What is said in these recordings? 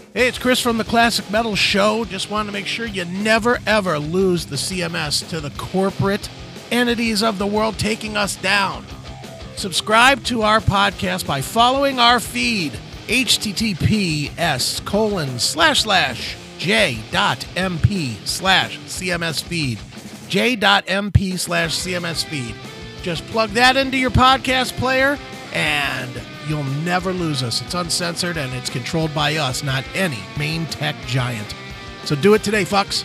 Hey, it's Chris from the Classic Metal Show. Just wanted to make sure you never, ever lose the CMS to the corporate entities of the world taking us down. Subscribe to our podcast by following our feed, https://j.mp/CMS feed, j.mp/CMS feed. Just plug that into your podcast player and you'll never lose us. It's uncensored and it's controlled by us, not any main tech giant. So do it today, fucks.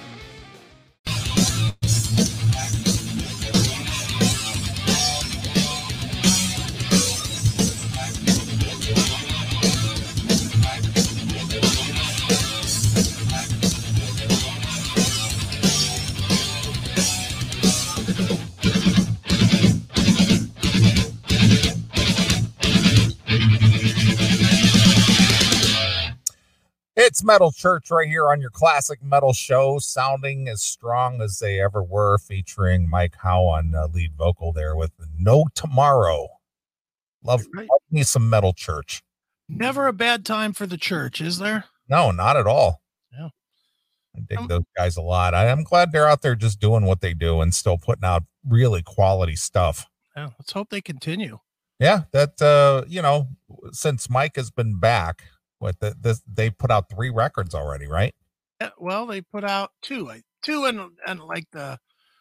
It's Metal Church right here on your Classic Metal Show, sounding as strong as they ever were, featuring Mike Howe on lead vocal there with No Tomorrow. Love me some Metal Church. Never a bad time for the church, is there? No, not at all. Yeah. I dig those guys a lot. I'm glad they're out there just doing what they do and still putting out really quality stuff. Yeah, let's hope they continue. Yeah, that, since Mike has been back, they put out 3 records already, right? Yeah, well, they put out 2 and like the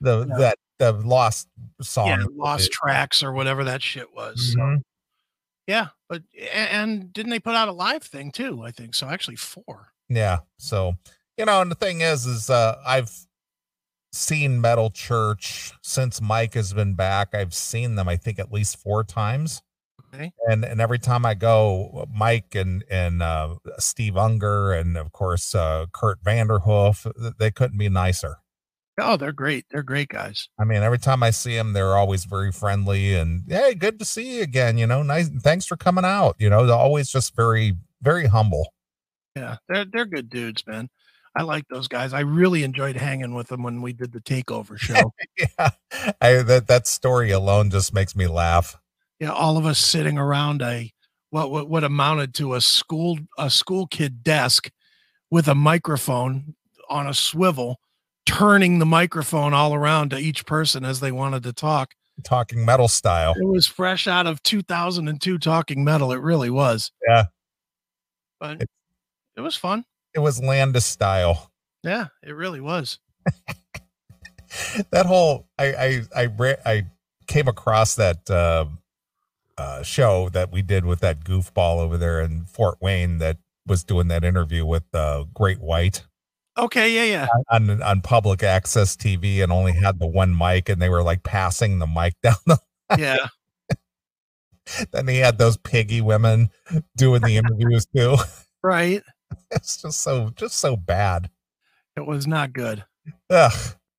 lost song, lost tracks or whatever that shit was. Mm-hmm. So, yeah, but and didn't they put out a live thing too? I think so. Actually, 4. Yeah. So and the thing is I've seen Metal Church since Mike has been back. I've seen them, I think, at least 4 times. Okay. And every time I go, Mike and Steve Unger and of course Kurt Vanderhoof, they couldn't be nicer. Oh, they're great. They're great guys. I mean, every time I see them, they're always very friendly and, hey, good to see you again. Nice. Thanks for coming out. They're always just very, very humble. Yeah, they're good dudes, man. I like those guys. I really enjoyed hanging with them when we did the Takeover show. Yeah, that story alone just makes me laugh. Yeah, all of us sitting around what amounted to a school kid desk with a microphone on a swivel, turning the microphone all around to each person as they wanted to talk. Talking Metal style. It was fresh out of 2002 Talking Metal. It really was. Yeah. But it was fun. It was Landis style. Yeah, it really was. That whole, I came across that show that we did with that goofball over there in Fort Wayne that was doing that interview with Great White. Okay, yeah. On public access TV and only had the one mic and they were like passing the mic down the line. Yeah. Then he had those piggy women doing the interviews too. Right. It's just so bad. It was not good. Ugh.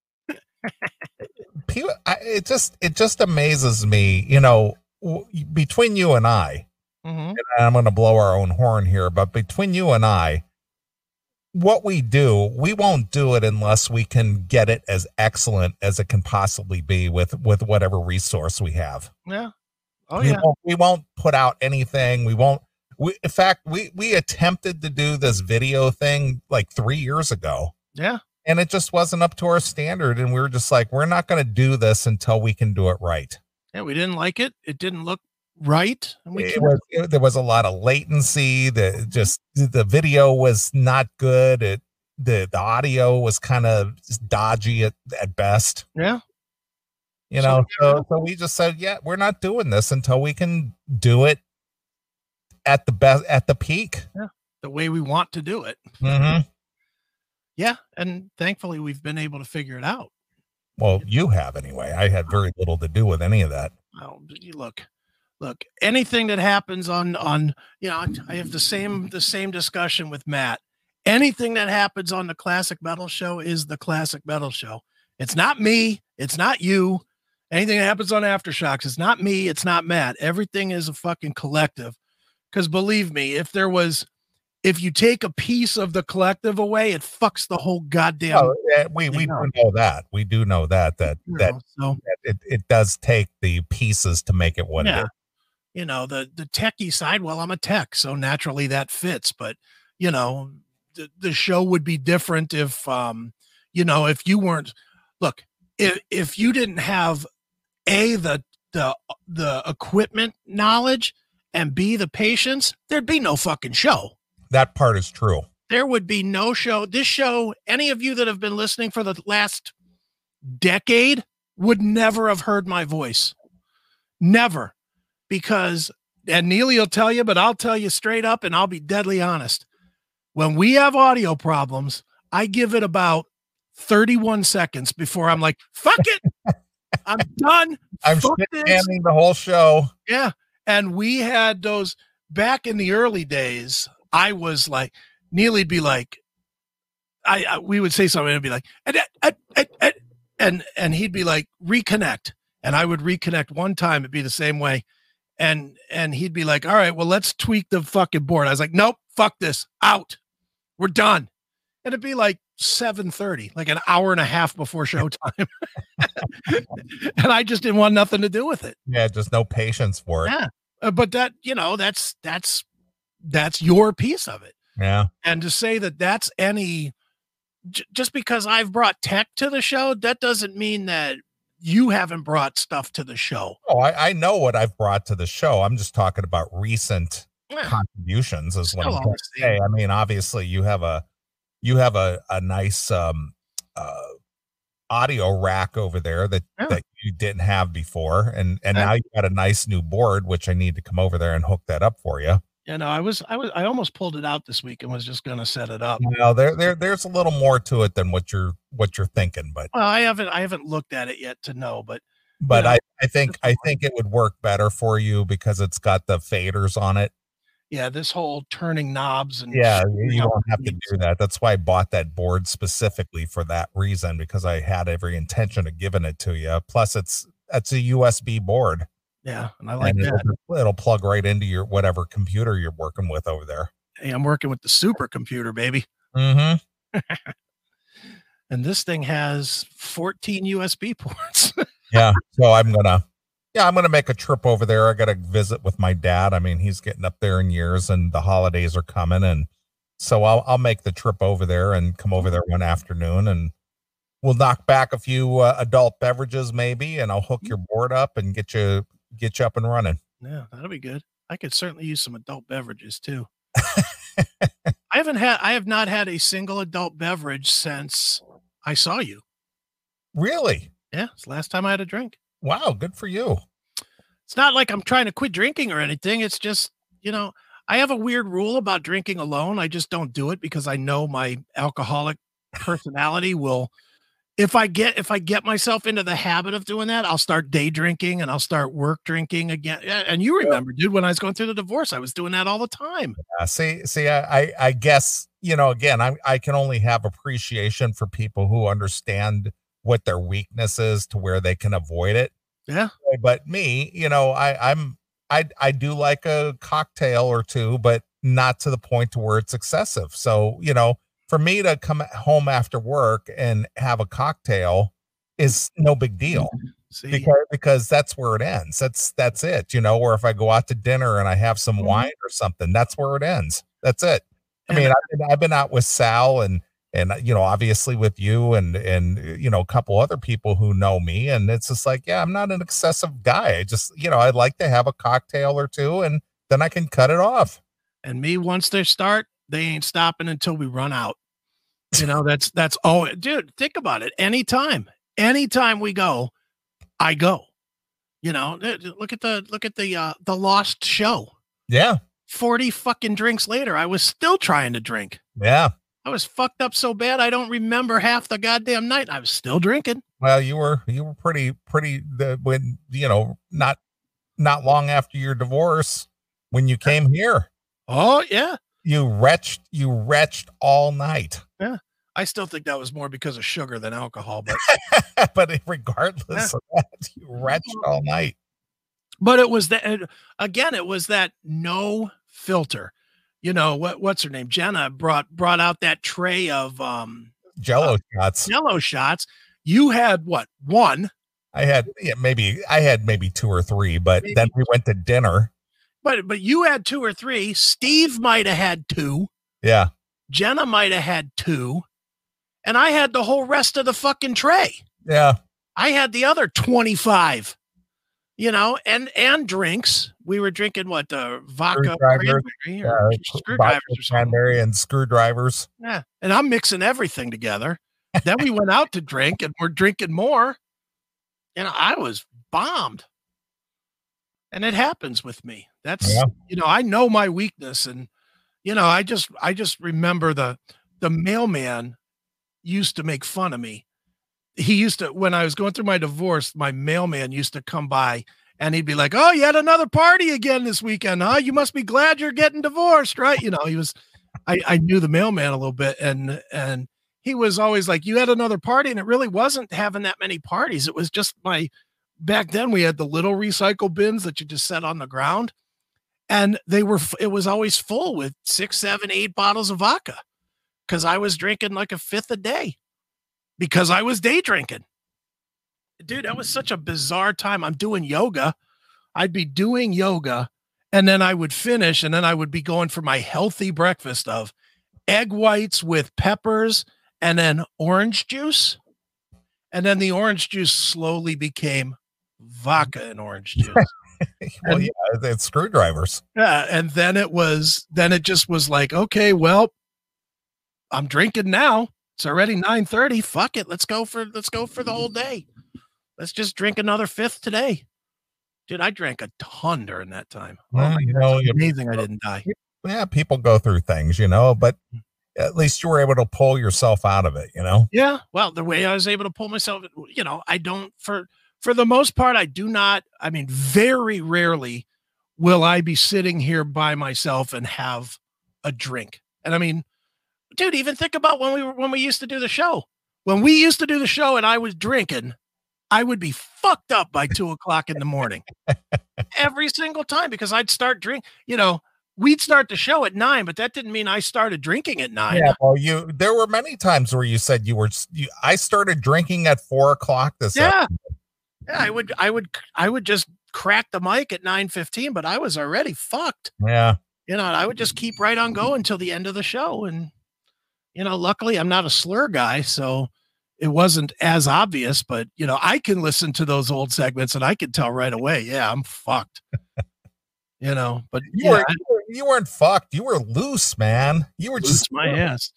It just amazes me, between you and I, and I'm going to blow our own horn here, but between you and I, what we do, we won't do it unless we can get it as excellent as it can possibly be with whatever resource we have. Yeah. Oh yeah. We won't put out anything. In fact, we attempted to do this video thing like 3 years ago. Yeah. And it just wasn't up to our standard. And we were just like, we're not going to do this until we can do it right. Yeah. We didn't like it. It didn't look right. And there was a lot of latency. The video was not good. The audio was kind of dodgy at best. Yeah. So we just said, yeah, we're not doing this until we can do it at the peak. Yeah. The way we want to do it. Mm-hmm. Yeah. And thankfully we've been able to figure it out. Well, you have anyway. I had very little to do with any of that. Oh, look, anything that happens on, I have the same discussion with Matt. Anything that happens on the Classic Metal Show is the Classic Metal Show. It's not me. It's not you. Anything that happens on Aftershocks, it's not me. It's not Matt. Everything is a fucking collective. Because believe me, if you take a piece of the collective away, it fucks the whole goddamn. Oh, yeah, we do know that. We do know that it does take the pieces to make it what it is. The techie side. Well, I'm a tech, so naturally that fits. But you know, the show would be different if, you know, if you weren't, look, if you didn't have the equipment knowledge and B, the patience, there'd be no fucking show. That part is true. There would be no show. This show, any of you that have been listening for the last decade would never have heard my voice. Never. Because, and Neely will tell you, but I'll tell you straight up and I'll be deadly honest. When we have audio problems, I give it about 31 seconds before I'm like, fuck it. I'm done. I'm shit-canning the whole show. Yeah. And we had those back in the early days. I was like, Neely'd be like, we would say something and it'd be like, and he'd be like, reconnect. And I would reconnect one time. It'd be the same way. And he'd be like, all right, well, let's tweak the fucking board. I was like, nope, fuck this, out. We're done. And it'd be like 7:30, like an hour and a half before showtime. And I just didn't want nothing to do with it. Yeah, just no patience for it. Yeah. But that, you know, that's your piece of it. Yeah. And to say that that's just because I've brought tech to the show, that doesn't mean that you haven't brought stuff to the show. Oh, I know what I've brought to the show. I'm just talking about recent contributions is what I'm trying to say. I mean, obviously you have a nice audio rack over there that you didn't have before, and now you got a nice new board, which I need to come over there and hook that up for you. You know, I almost pulled it out this week and was just going to set it up. Well, there's a little more to it than what you're thinking, but well, I haven't looked at it yet to know, but you know, I think it would work better for you because it's got the faders on it. Yeah, this whole turning knobs and you don't have to do that. That's why I bought that board specifically for that reason, because I had every intention of giving it to you. Plus, it's a USB board. Yeah, and I like that. It'll plug right into your whatever computer you're working with over there. Hey, I'm working with the supercomputer, baby. Mm-hmm. And this thing has 14 USB ports. Yeah, so I'm gonna make a trip over there. I got to visit with my dad. I mean, he's getting up there in years, and the holidays are coming, and so I'll make the trip over there and come over there one afternoon, and we'll knock back a few adult beverages maybe, and I'll hook your board up and get you up and running. Yeah, that'll be good. I could certainly use some adult beverages too. I have not had a single adult beverage since I saw you. Really? Yeah, it's the last time I had a drink. Wow, good for you. It's not like I'm trying to quit drinking or anything. It's just, you know, I have a weird rule about drinking alone. I just don't do it because I know my alcoholic personality will, if I get myself into the habit of doing that, I'll start day drinking and I'll start work drinking again. And you remember, dude, when I was going through the divorce, I was doing that all the time. See, I guess, you know, again, I can only have appreciation for people who understand what their weakness is to where they can avoid it. Yeah. But me, you know, I do like a cocktail or two, but not to the point to where it's excessive. So, you know, for me to come home after work and have a cocktail is no big deal. See? Because that's where it ends. That's it, you know, or if I go out to dinner and I have some wine or something, that's where it ends. That's it. I mean, I've been out with Sal and, you know, obviously with you and, you know, a couple other people who know me. And it's just like, yeah, I'm not an excessive guy. I just, you know, I'd like to have a cocktail or two and then I can cut it off. And me, once they start, they ain't stopping until we run out. You know, that's all, dude, think about it. Anytime we go, I go, you know, look at the Lost show. Yeah. 40 fucking drinks later, I was still trying to drink. Yeah. I was fucked up so bad I don't remember half the goddamn night. I was still drinking. Well, you were pretty when, you know, not long after your divorce when you came here. Oh yeah. You retched all night. Yeah. I still think that was more because of sugar than alcohol, but but regardless of that, you retched all night. But it was that again, it was that no filter. You know, what's her name? Jenna brought out that tray of Jello shots. Jello shots. You had what? One. I had maybe two or three, but then we went to dinner. But you had two or three. Steve might have had two. Yeah. Jenna might have had 2, and I had the whole rest of the fucking tray. Yeah. I had the other 25, and drinks. We were drinking what, vodka cranberry or screwdrivers or something. Cranberry and screwdrivers. Yeah. And I'm mixing everything together. Then we went out to drink and we're drinking more. I was bombed. And it happens with me. That's, I know my weakness. And, I just remember the mailman used to make fun of me. He used to, when I was going through my divorce, my mailman used to come by and he'd be like, "Oh, you had another party again this weekend, huh? You must be glad you're getting divorced, right?" I knew the mailman a little bit, and he was always like, "You had another party," and it really wasn't having that many parties. It was just back then we had the little recycle bins that you just set on the ground, and it was always full with 6, 7, 8 bottles of vodka because I was drinking like a fifth a day because I was day drinking. Dude, that was such a bizarre time. I'm doing yoga. I'd be doing yoga, and then I would finish, and then I would be going for my healthy breakfast of egg whites with peppers and then orange juice. And then the orange juice slowly became vodka and orange juice. Well, yeah, it's screwdrivers. Yeah, and then it just was like, okay, well, I'm drinking now. It's already 9:30. Fuck it. Let's go for the whole day. Let's just drink another fifth today. Dude, I drank a ton during that time. Well, it's amazing I didn't die. Yeah, people go through things, but at least you were able to pull yourself out of it, Yeah. Well, the way I was able to pull myself, I don't, for the most part, I do not, very rarely will I be sitting here by myself and have a drink. And dude, even think about when we used to do the show. When we used to do the show and I was drinking, I would be fucked up by 2:00 in the morning every single time because I'd start we'd start the show at 9, but that didn't mean I started drinking at 9. Yeah, well, there were many times where you said I started drinking at 4:00 this afternoon. Yeah, I would just crack the mic at 9:15, but I was already fucked. Yeah. I would just keep right on going until the end of the show. And, luckily I'm not a slur guy, so it wasn't as obvious, but I can listen to those old segments and I can tell right away. Yeah, I'm fucked. But you weren't fucked. You were loose, man. You were just my ass.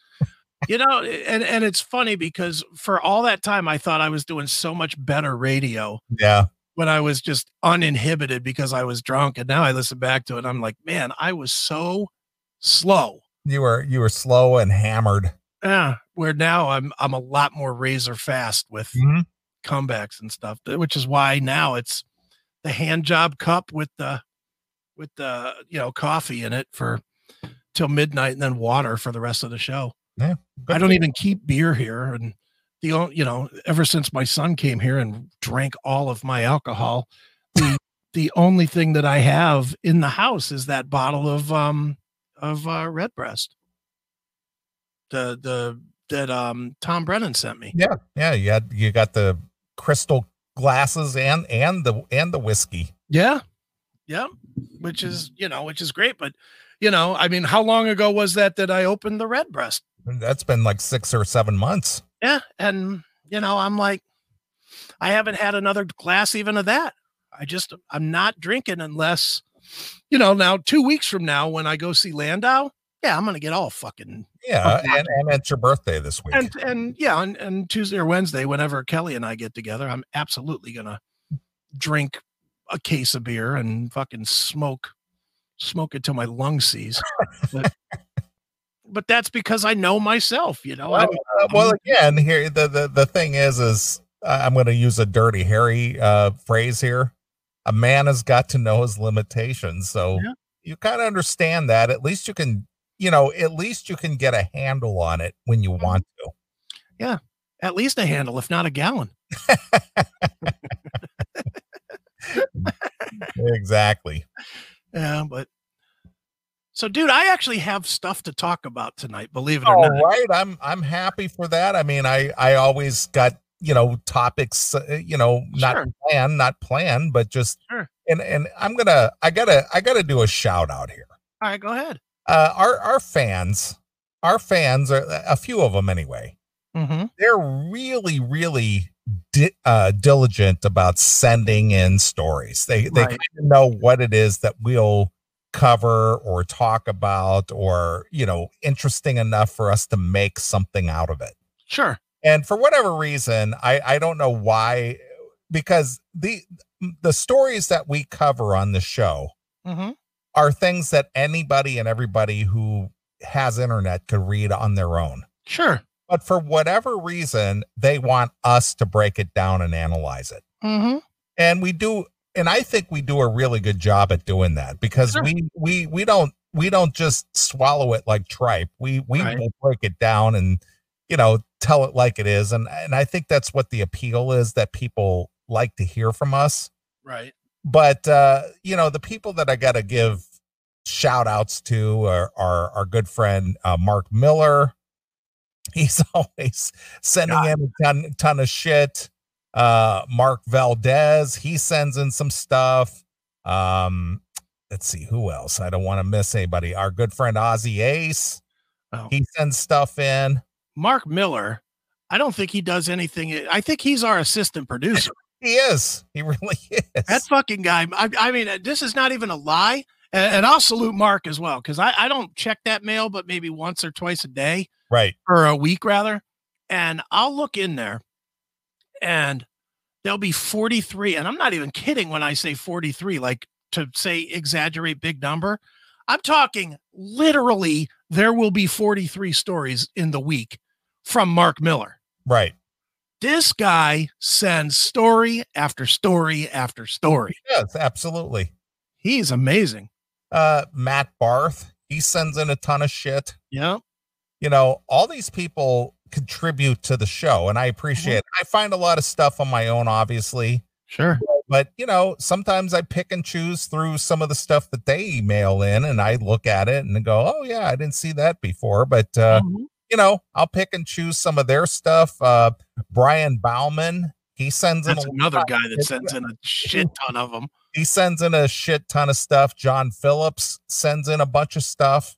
And it's funny because for all that time, I thought I was doing so much better radio. Yeah. When I was just uninhibited because I was drunk. And now I listen back to it. And I'm like, man, I was so slow. You were slow and hammered. Yeah. Where now I'm a lot more razor fast with comebacks and stuff, which is why now it's the hand job cup with the coffee in it for till midnight and then water for the rest of the show. Yeah. I don't even keep beer here. And ever since my son came here and drank all of my alcohol, the only thing that I have in the house is that bottle of Redbreast. That Tom Brennan sent me. Yeah. Yeah. You got the crystal glasses and the whiskey. Yeah. Yeah. Which is great. But, how long ago was that I opened the Redbreast? That's been like 6 or 7 months. Yeah. And, I'm like, I haven't had another glass even of that. I'm not drinking unless, now 2 weeks from now, when I go see Landau, yeah, I'm going to get all fucking. Yeah. And it's your birthday this week. And Tuesday or Wednesday, whenever Kelly and I get together, I'm absolutely going to drink a case of beer and fucking smoke it till my lungs seize. But that's because I know myself, Well, again, here the thing is I'm going to use a Dirty Harry phrase here. A man has got to know his limitations, so you kind of understand that. At least you can, get a handle on it when you want to. Yeah, at least a handle, if not a gallon. Exactly. Yeah, but. So, dude, I actually have stuff to talk about tonight, believe it or not. All right. I'm happy for that. I always got, topics, not planned, but just, and I gotta do a shout out here. All right, go ahead. Our fans, our fans are a few of them anyway. Mm-hmm. They're really, really diligent about sending in stories. They Right. kind of know what it is that we'll cover or talk about, or interesting enough for us to make something out of it. Sure. And for whatever reason, I don't know why, because the stories that we cover on the show Mm-hmm. are things that anybody and everybody who has internet could read on their own. Sure. But for whatever reason, they want us to break it down and analyze it. Mm-hmm. And we do, and I think we do a really good job at doing that, because Sure. we don't just swallow it like tripe. We Right. will break it down and tell it like it is. And I think that's what the appeal is, that people like to hear from us. Right. But the people that I got to give shout outs to are our good friend Mark Miller. He's always sending in a ton of shit. Mark Valdez, he sends in some stuff. Let's see who else. I don't want to miss anybody. Our good friend Ozzy Ace. Oh. He sends stuff in. Mark Miller, I don't think he does anything. I think he's our assistant producer. He is. He really is. That fucking guy. I mean, this is not even a lie. And I'll salute Mark as well, because I don't check that mail, but maybe once or twice a day. Right. Or a week, rather. And I'll look in there and there'll be 43. And I'm not even kidding when I say 43, like to say exaggerate big number. I'm talking literally there will be 43 stories in the week from Mark Miller. Right. This guy sends story after story after story. Yes, absolutely. He's amazing. Matt Barth, he sends in a ton of shit. Yeah. All these people contribute to the show, and I appreciate it. I find a lot of stuff on my own, obviously. Sure. But, sometimes I pick and choose through some of the stuff that they email in, and I look at it and go, oh, yeah, I didn't see that before. But, I'll pick and choose some of their stuff. Brian Bauman, he sends That's in another guy that sends in a shit ton of them. He sends in a shit ton of stuff. John Phillips sends in a bunch of stuff.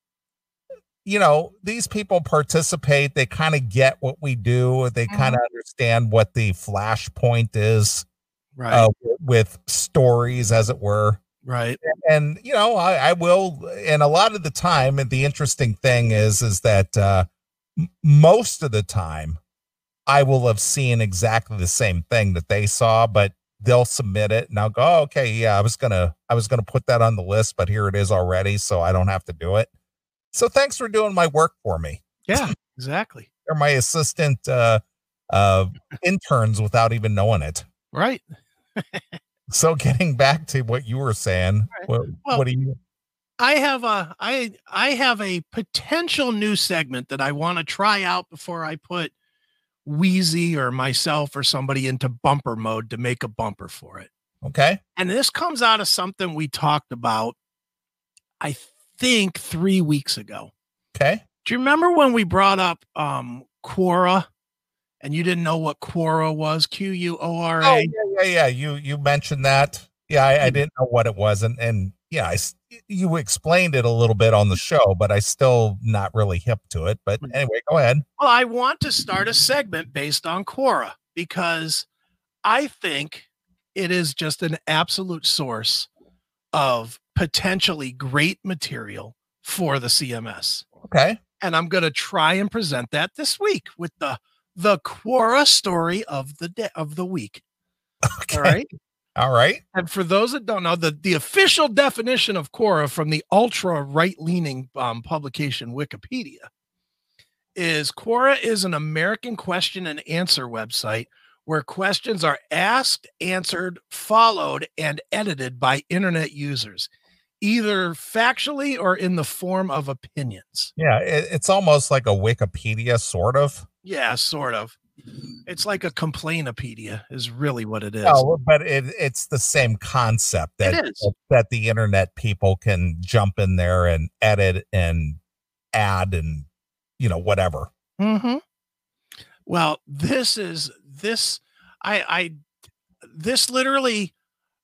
These people participate. They kind of get what we do. They kind of understand what the flashpoint is, right? With stories, as it were. Right. And, I will, and a lot of the time, and the interesting thing is that most of the time I will have seen exactly the same thing that they saw, but they'll submit it and I'll go, oh, okay, yeah, I was going to put that on the list, but here it is already. So I don't have to do it. So thanks for doing my work for me. Yeah, exactly. They're my assistant interns without even knowing it. Right. So getting back to what you were saying, right. What do you? I have a potential new segment that I want to try out before I put Wheezy or myself or somebody into bumper mode to make a bumper for it. Okay. And this comes out of something we talked about, I think 3 weeks ago. Okay. Do you remember when we brought up Quora and you didn't know what Quora was? Quora? Oh, yeah. You mentioned that. Yeah, I didn't know what it was. And yeah, you explained it a little bit on the show, but I still not really hip to it. But anyway, go ahead. Well, I want to start a segment based on Quora because I think it is just an absolute source of potentially great material for the CMS. Okay. And I'm going to try and present that this week with the Quora story of the week. Okay. All right. And for those that don't know, the official definition of Quora from the ultra right-leaning publication Wikipedia is Quora is an American question and answer website where questions are asked, answered, followed, and edited by internet users, either factually or in the form of opinions. Yeah, it's almost like a Wikipedia, sort of. Yeah, sort of. It's like a complainopedia is really what it is. Oh, but it's the same concept that the internet people can jump in there and edit and add and whatever. Mm-hmm. Well, this literally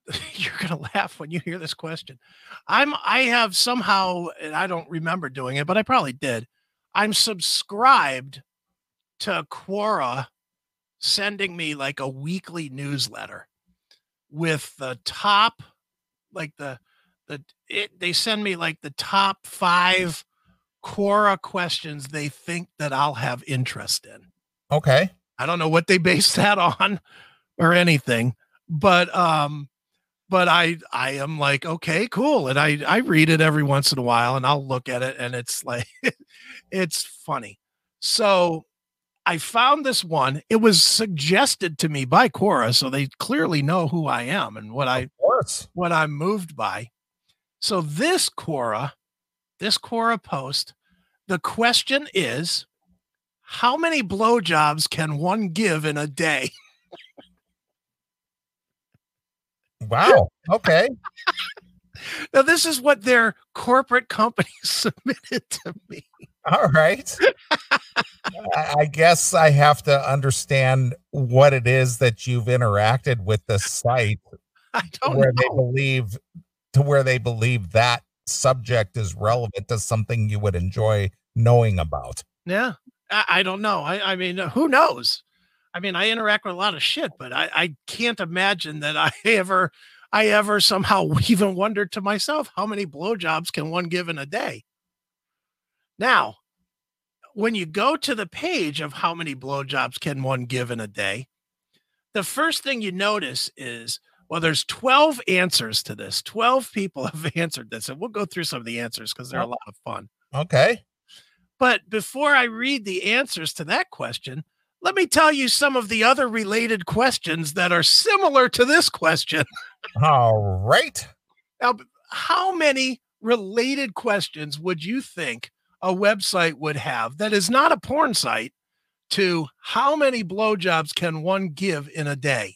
you're gonna laugh when you hear this question. I have somehow, and I don't remember doing it, but I probably did. I'm subscribed to Quora sending me like a weekly newsletter with the top, like they send me like the top 5 Quora questions they think that I'll have interest in. Okay. I don't know what they base that on or anything, but I am like, okay, cool. And I read it every once in a while and I'll look at it and it's like, it's funny. So I found this one. It was suggested to me by Quora, so they clearly know who I am and what I'm moved by. So this Quora post, the question is, how many blowjobs can one give in a day? Wow. Okay. Now, this is what their corporate company submitted to me. All right. I guess I have to understand what it is that you've interacted with the site I don't where know. where they believe that subject is relevant to something you would enjoy knowing about. Yeah. I don't know. I mean, who knows? I mean, I interact with a lot of shit, but I can't imagine that I ever somehow even wondered to myself, how many blowjobs can one give in a day? Now, when you go to the page of how many blowjobs can one give in a day, the first thing you notice is, well, there's 12 answers to this. 12 people have answered this, and we'll go through some of the answers because they're a lot of fun. Okay. But before I read the answers to that question, let me tell you some of the other related questions that are similar to this question. All right. Now, how many related questions would you think a website would have that is not a porn site to how many blowjobs can one give in a day?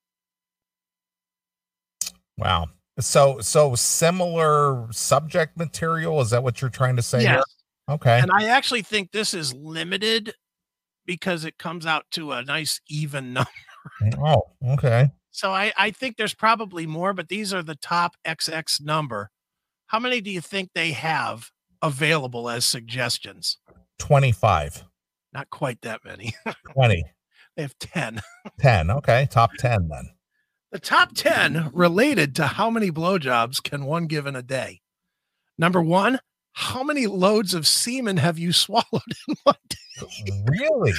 Wow. So similar subject material, is that what you're trying to say? Yes. Here? Okay. And I actually think this is limited because it comes out to a nice even number. Oh, okay. So I think there's probably more, but these are the top XX number. How many do you think they have available as suggestions? 25. Not quite that many. 20. They have 10. 10. Okay. Top 10 then. The top 10 related to how many blowjobs can one give in a day. Number 1, how many loads of semen have you swallowed in one day? Really?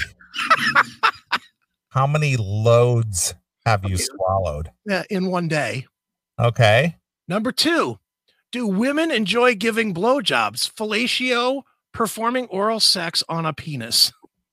How many loads have you swallowed? In one day. Okay. Number 2, do women enjoy giving blowjobs, fellatio, performing oral sex on a penis?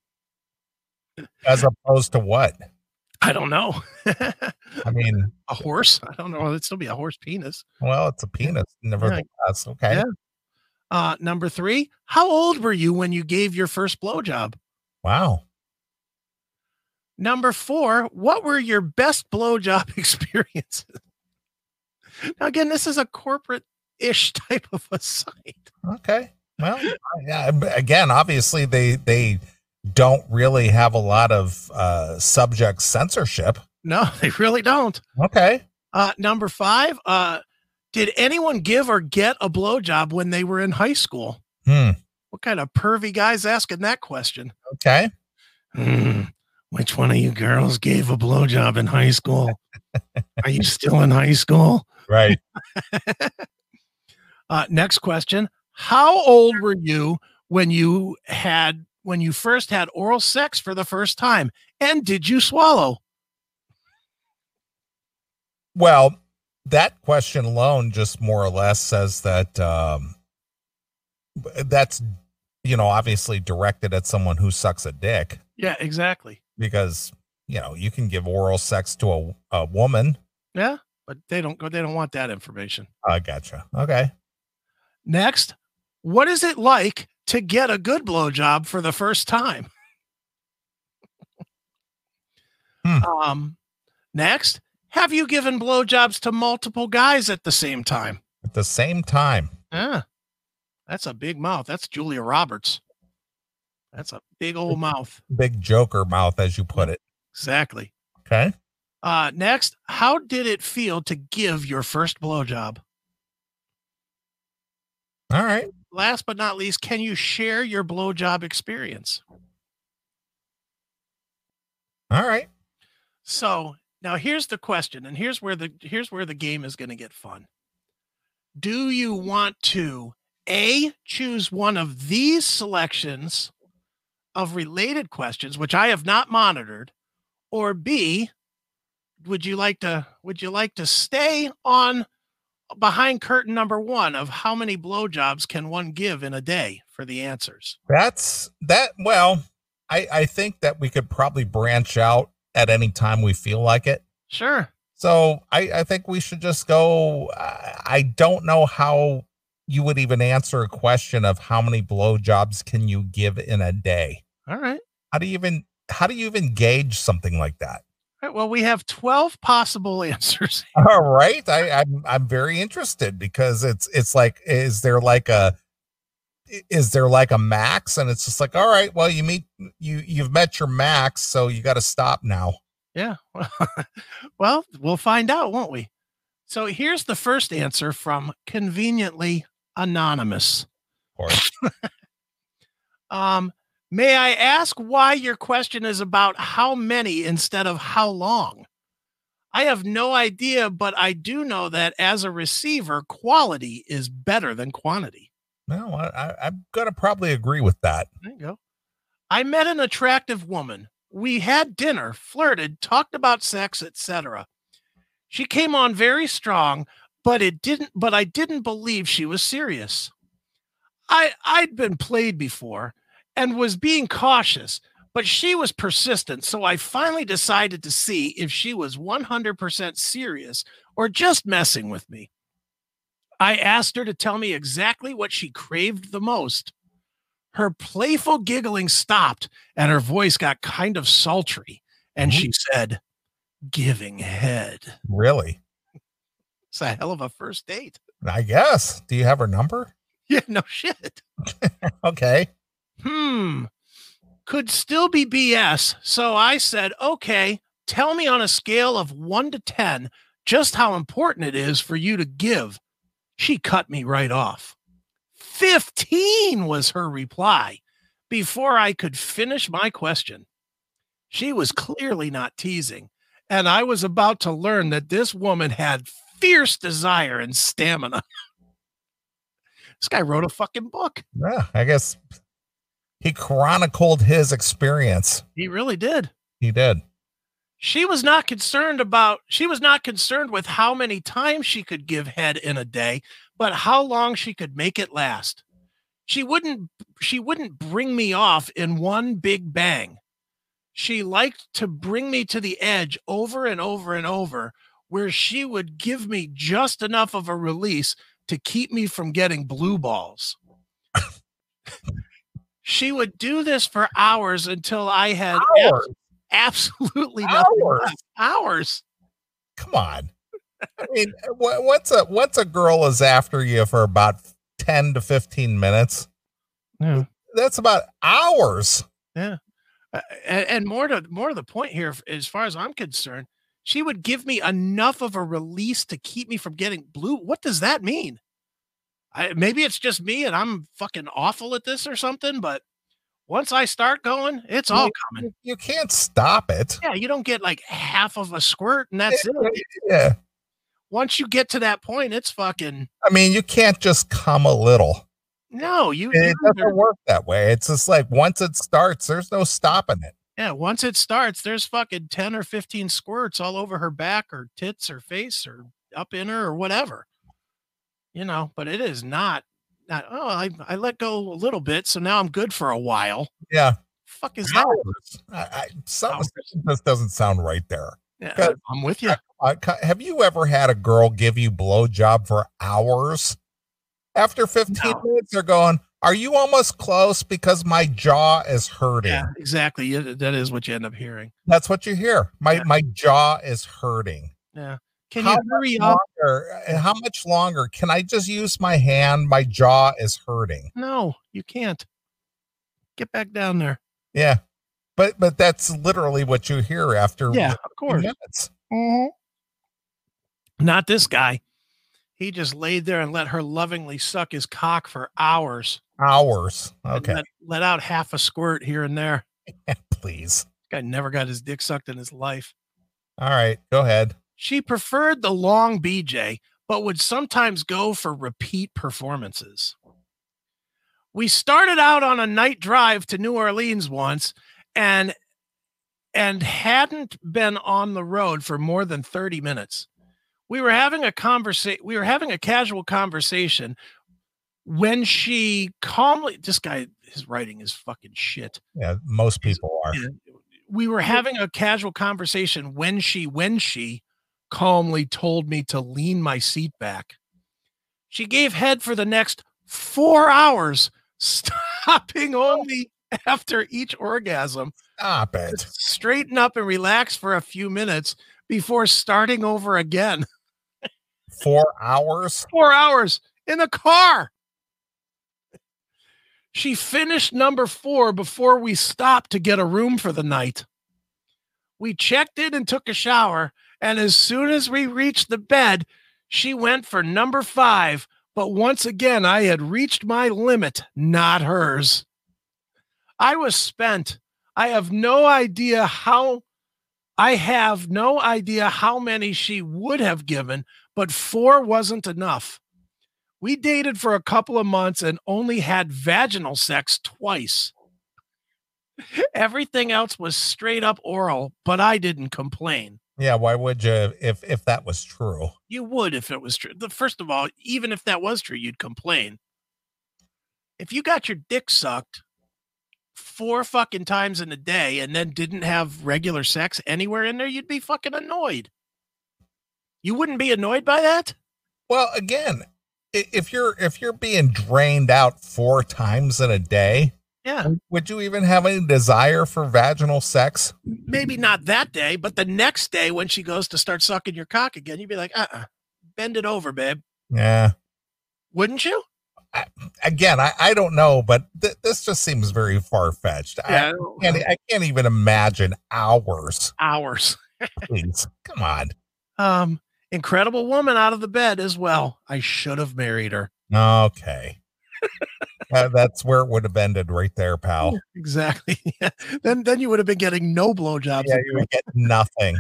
As opposed to what? I don't know. I mean, a horse? I don't know. It'd still be a horse penis. Well, it's a penis, nevertheless. Okay. Yeah. Number 3, how old were you when you gave your first blowjob? Wow. Number 4, what were your best blowjob experiences? Now, again, this is a corporate-ish type of a site. Okay. Well, yeah, again, obviously they don't really have a lot of subject censorship. No, they really don't. Okay. Number 5, did anyone give or get a blowjob when they were in high school? What kind of pervy guy's asking that question? Okay. Which one of you girls gave a blowjob in high school? Are you still in high school? Right. Next question. How old were you when you first had oral sex for the first time? And did you swallow? Well, that question alone just more or less says that that's, obviously directed at someone who sucks a dick. Yeah, exactly. Because, you can give oral sex to a woman. Yeah, but they don't want that information. I gotcha. Okay. Next, what is it like to get a good blowjob for the first time? Next, have you given blowjobs to multiple guys at the same time? At the same time. Yeah. That's a big mouth. That's Julia Roberts. That's a big old mouth. Big Joker mouth, as you put it. Exactly. Okay. Next, how did it feel to give your first blowjob? All right. Last but not least, can you share your blowjob experience? All right. So now here's the question, and here's where the game is going to get fun. Do you want to A, choose one of these selections of related questions, which I have not monitored, or B, would you like to stay on behind curtain number one of how many blowjobs can one give in a day for the answers? Well, I think that we could probably branch out at any time we feel like it. Sure. So I think we should just go. I don't know how you would even answer a question of how many blowjobs can you give in a day. All right. How do you even gauge something like that? All right, well, we have 12 possible answers. All right. I'm very interested because it's like, is there like a max? And it's just like, all right, well, you've met your max, so you got to stop now. Yeah. Well, we'll find out, won't we? So here's the first answer from Conveniently Anonymous. Of course. May I ask why your question is about how many instead of how long? I have no idea, but I do know that as a receiver, quality is better than quantity. No, I'm going to probably agree with that. There you go. I met an attractive woman. We had dinner, flirted, talked about sex, etc. She came on very strong, but I didn't believe she was serious. I'd been played before and was being cautious, but she was persistent, so I finally decided to see if she was 100% serious or just messing with me. I asked her to tell me exactly what she craved the most. Her playful giggling stopped and her voice got kind of sultry, and she said, "Giving head." Really? It's a hell of a first date. I guess. Do you have her number? Yeah, no shit. Okay. Could still be BS. So I said, okay, tell me on a scale of 1 to 10 just how important it is for you to give. She cut me right off. 15 was her reply before I could finish my question. She was clearly not teasing, and I was about to learn that this woman had fierce desire and stamina. This guy wrote a fucking book. Yeah, I guess he chronicled his experience. He really did. He did. She was not concerned with how many times she could give head in a day, but how long she could make it last. She wouldn't bring me off in one big bang. She liked to bring me to the edge over and over and over, where she would give me just enough of a release to keep me from getting blue balls. She would do this for hours until I had absolutely nothing left. Hours. Come on. I mean, once a girl is after you for about 10 to 15 minutes, yeah, that's about hours. Yeah. And more to the point here, as far as I'm concerned, she would give me enough of a release to keep me from getting blue. What does that mean? Maybe it's just me and I'm fucking awful at this or something, but once I start going, it's all coming. You can't stop it. Yeah, you don't get like half of a squirt and that's it. Yeah. Once you get to that point, it's fucking. I mean, you can't just come a little. No, it doesn't work that way. It's just like once it starts, there's no stopping it. Yeah, once it starts, there's fucking 10 or 15 squirts all over her back or tits or face or up in her or whatever. You know, but it is not, I let go a little bit, so now I'm good for a while. Yeah. Fuck is that? Something this doesn't sound right there. Yeah, I'm with you. Have you ever had a girl give you blowjob for hours? After 15 minutes, they're going, "Are you almost close? Because my jaw is hurting." Yeah, exactly. That is what you end up hearing. That's what you hear. My jaw is hurting. Yeah. Can you hurry up? How much longer? Can I just use my hand? My jaw is hurting. No, you can't. Get back down there. Yeah. But that's literally what you hear after. Yeah, of course. Minutes. Not this guy. He just laid there and let her lovingly suck his cock for hours. Hours. Okay. Let out half a squirt here and there. Please. This guy never got his dick sucked in his life. All right. Go ahead. She preferred the long BJ, but would sometimes go for repeat performances. We started out on a night drive to New Orleans once and hadn't been on the road for more than 30 minutes. We were having a casual conversation when she calmly, this guy, his writing is fucking shit. Yeah, most people are. We were having a casual conversation when she calmly told me to lean my seat back. She gave head for the next 4 hours, stopping only after each orgasm. Stop it. Straighten up and relax for a few minutes before starting over again. 4 hours? 4 hours in the car. She finished number 4 before we stopped to get a room for the night. We checked in and took a shower, and as soon as we reached the bed, she went for number 5, but once again, I had reached my limit, not hers. I was spent. I have no idea how many she would have given, but 4 wasn't enough. We dated for a couple of months and only had vaginal sex twice. Everything else was straight up oral, but I didn't complain. Yeah, why would you if that was true? You would if it was true. First of all, even if that was true, you'd complain. If you got your dick sucked 4 fucking times in a day and then didn't have regular sex anywhere in there, you'd be fucking annoyed. You wouldn't be annoyed by that? Well, again, if you're being drained out 4 times in a day, yeah, would you even have any desire for vaginal sex? Maybe not that day, but the next day when she goes to start sucking your cock again, you'd be like, bend it over, babe. Yeah. Wouldn't you? I don't know, but this just seems very far-fetched. Yeah, I can't even imagine hours. Please, come on. Incredible woman out of the bed as well. I should have married her. Okay. That's where it would have ended right there, pal. Exactly. Yeah. Then you would have been getting no blowjobs. Yeah, you would get nothing.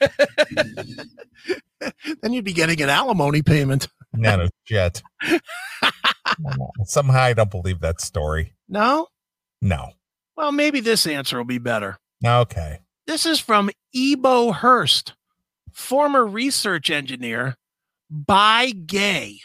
Then you'd be getting an alimony payment. No shit. Somehow I don't believe that story. No? No. Well, maybe this answer will be better. Okay. This is from Ebo Hurst, former research engineer, by guy.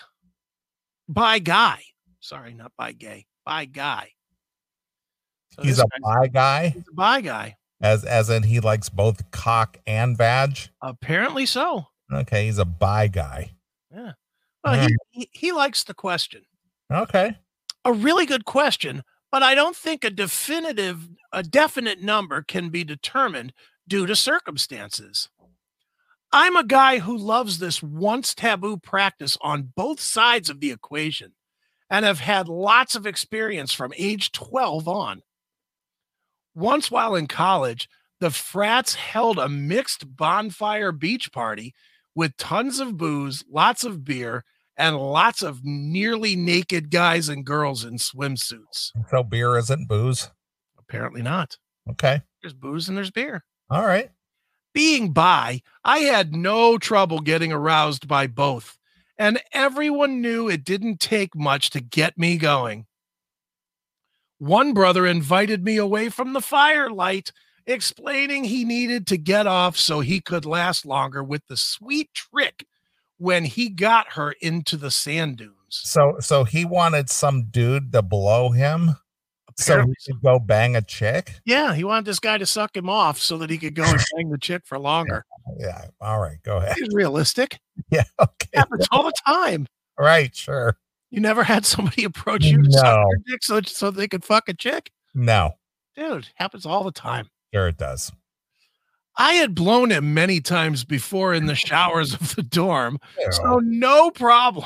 Sorry, not by gay. By guy. So he's a bi guy? He's a bi guy. As in he likes both cock and vag? Apparently so. Okay, he's a bi guy. Yeah. Well, he likes the question. Okay. A really good question, but I don't think a definite number can be determined due to circumstances. I'm a guy who loves this once taboo practice on both sides of the equation and have had lots of experience from age 12 on. Once while in college, the frats held a mixed bonfire beach party with tons of booze, lots of beer, and lots of nearly naked guys and girls in swimsuits. So beer isn't booze? Apparently not. Okay. There's booze and there's beer. All right. Being bi, I had no trouble getting aroused by both, and everyone knew it didn't take much to get me going. One brother invited me away from the firelight, explaining he needed to get off so he could last longer with the sweet trick when he got her into the sand dunes. So he wanted some dude to blow him? Apparently so he could go bang a chick? Yeah, he wanted this guy to suck him off so that he could go and bang the chick for longer. Yeah. All right, go ahead. It's realistic. Yeah, okay. It happens all the time. Right, sure. You never had somebody approach you to suck your dick so they could fuck a chick? No. Dude, happens all the time. Sure it does. I had blown him many times before in the showers of the dorm, so no problem.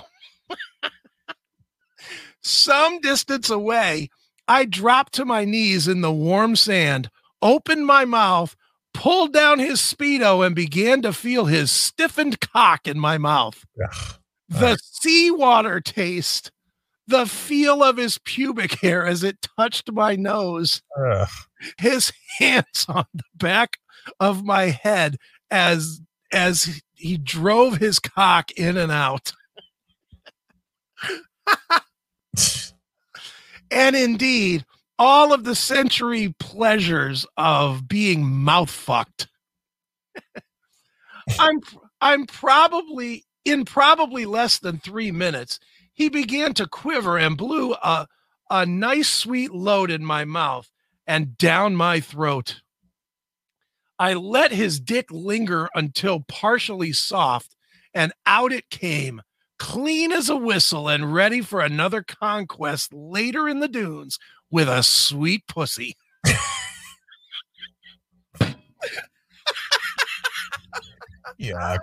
Some distance away, I dropped to my knees in the warm sand, opened my mouth, pulled down his Speedo and began to feel his stiffened cock in my mouth. Ugh. The seawater taste, the feel of his pubic hair as it touched my nose, Ugh. his hands on the back of my head as he drove his cock in and out. And indeed, all of the sensory pleasures of being mouth fucked. I'm probably less than 3 minutes, he began to quiver and blew a nice sweet load in my mouth and down my throat. I let his dick linger until partially soft, and out it came, clean as a whistle and ready for another conquest later in the dunes with a sweet pussy. Yeah.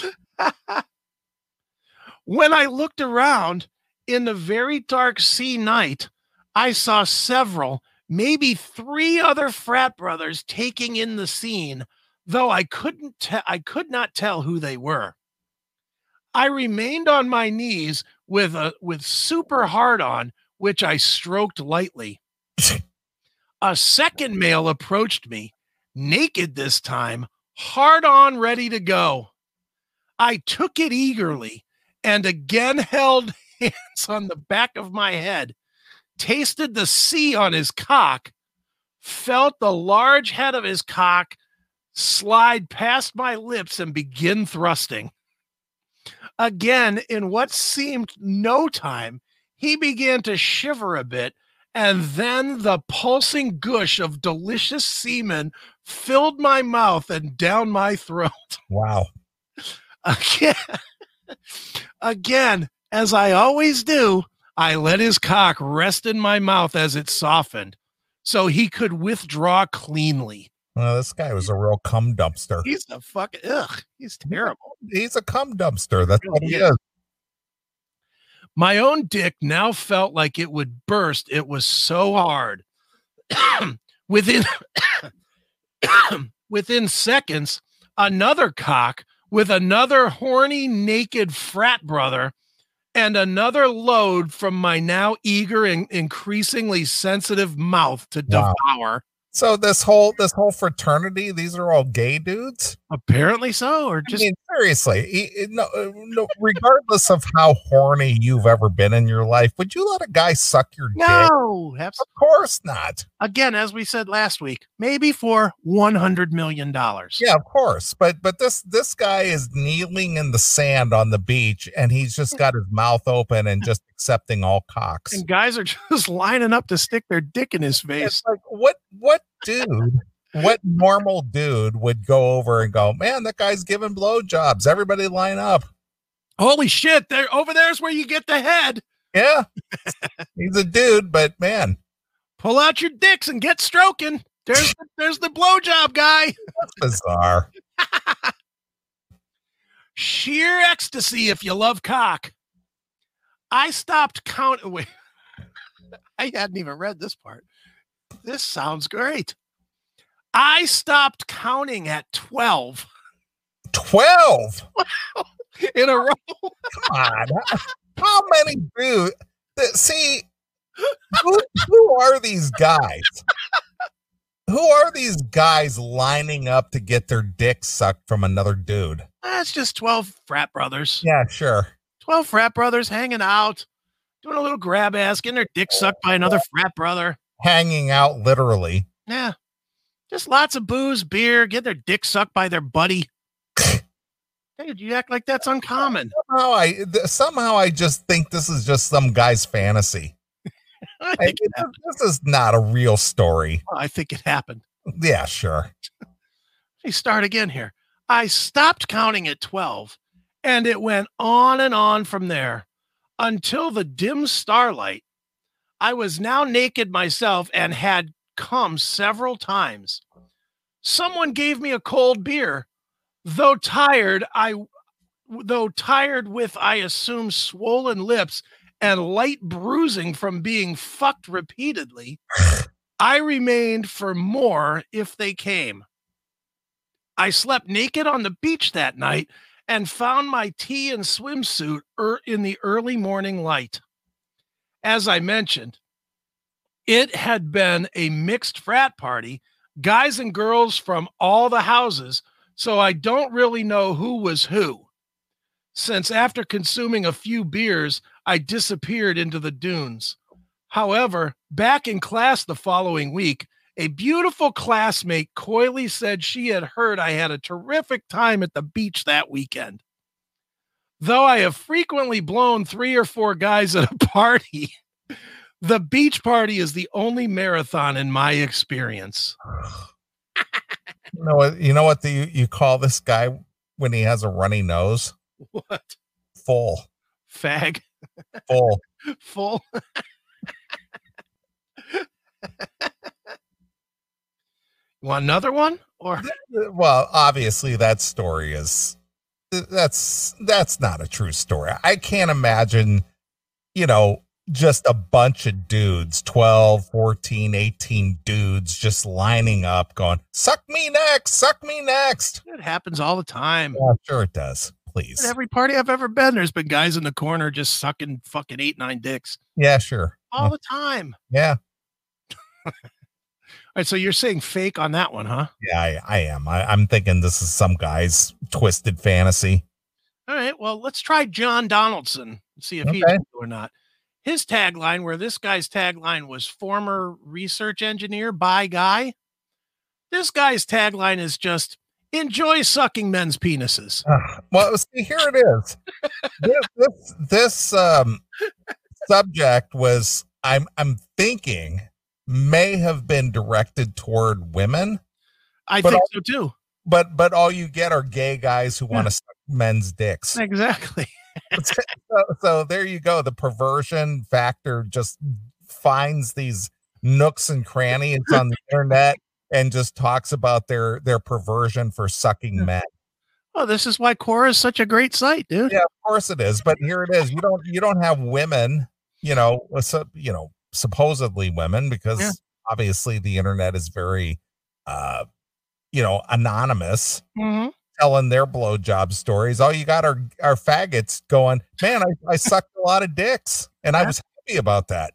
When I looked around in the very dark sea night, I saw several, maybe 3 other frat brothers taking in the scene, though I could not tell who they were. I remained on my knees with super hard on, which I stroked lightly. A second male approached me, naked this time, hard on, ready to go. I took it eagerly and again held hands on the back of my head, tasted the sea on his cock, felt the large head of his cock slide past my lips and begin thrusting. Again, in what seemed no time, he began to shiver a bit, and then the pulsing gush of delicious semen filled my mouth and down my throat. Wow. Again, as I always do, I let his cock rest in my mouth as it softened, so he could withdraw cleanly. Well, this guy was a real cum dumpster. He's a fucking he's terrible. He's a cum dumpster. That's what he is. My own dick now felt like it would burst. It was so hard. Within seconds, another cock with another horny, naked frat brother and another load from my now eager and increasingly sensitive mouth to devour. So this whole fraternity, these are all gay dudes? Apparently so, or just seriously, no, regardless of how horny you've ever been in your life, would you let a guy suck your dick? No, of course not. Again, as we said last week, maybe for $100 million. Yeah, of course. But this guy is kneeling in the sand on the beach, and he's just got his mouth open and just accepting all cocks. And guys are just lining up to stick their dick in his face. It's like, what dude? What normal dude would go over and go, man, that guy's giving blowjobs. Everybody line up. Holy shit. Over there's where you get the head. Yeah. He's a dude, but man. Pull out your dicks and get stroking. There's the blowjob guy. That's bizarre. Sheer ecstasy if you love cock. I stopped counting. Wait, I hadn't even read this part. This sounds great. I stopped counting at 12. 12 in a row. Come on. How many dudes? See, who are these guys? Who are these guys lining up to get their dick sucked from another dude? That's just 12 frat brothers. Yeah, sure. 12 frat brothers hanging out, doing a little grab ass, getting their dick sucked by another frat brother. Hanging out, literally. Yeah. Just lots of booze, beer, get their dick sucked by their buddy. Dude, you act like that's uncommon. Somehow I just think this is just some guy's fantasy. This is not a real story. Well, I think it happened. Yeah, sure. Let me start again here. I stopped counting at 12, and it went on and on from there until the dim starlight. I was now naked myself and had come several times. Someone gave me a cold beer, though tired with, I assume, swollen lips and light bruising from being fucked repeatedly. I remained for more if they came. I slept naked on the beach that night and found my tea and swimsuit in the early morning light. As I mentioned, it had been a mixed frat party, guys and girls from all the houses, so I don't really know who was who. Since after consuming a few beers, I disappeared into the dunes. However, back in class the following week, a beautiful classmate coyly said she had heard I had a terrific time at the beach that weekend. Though I have frequently blown 3 or 4 guys at a party, the beach party is the only marathon in my experience. You know what you call this guy when he has a runny nose? What? Full. Fag. Full. Full. You want another one? Or well, obviously that story is that's not a true story. I can't imagine, just a bunch of dudes, 12, 14, 18 dudes just lining up going, suck me next, suck me next. It happens all the time. Yeah, sure it does. Please. At every party I've ever been, there's been guys in the corner just sucking fucking 8, 9 dicks. Yeah, sure. All the time. Yeah. All right, so you're saying fake on that one, huh? Yeah, I am. I'm thinking this is some guy's twisted fantasy. All right, well, let's try John Donaldson and see if he's true or not. His tagline, where this guy's tagline was former research engineer by guy, this guy's tagline is just enjoy sucking men's penises. Well, see, here it is. this subject was, I'm thinking, may have been directed toward women. I think so too. But all you get are gay guys who want to suck men's dicks. Exactly. So there you go. The perversion factor just finds these nooks and crannies on the internet and just talks about their perversion for sucking men. Oh, this is why Quora is such a great site, dude. Yeah, of course it is. But here it is. You don't have women, supposedly women, because obviously the internet is very anonymous, telling their blowjob stories. All you got are faggots going, man, I sucked a lot of dicks and I was happy about that.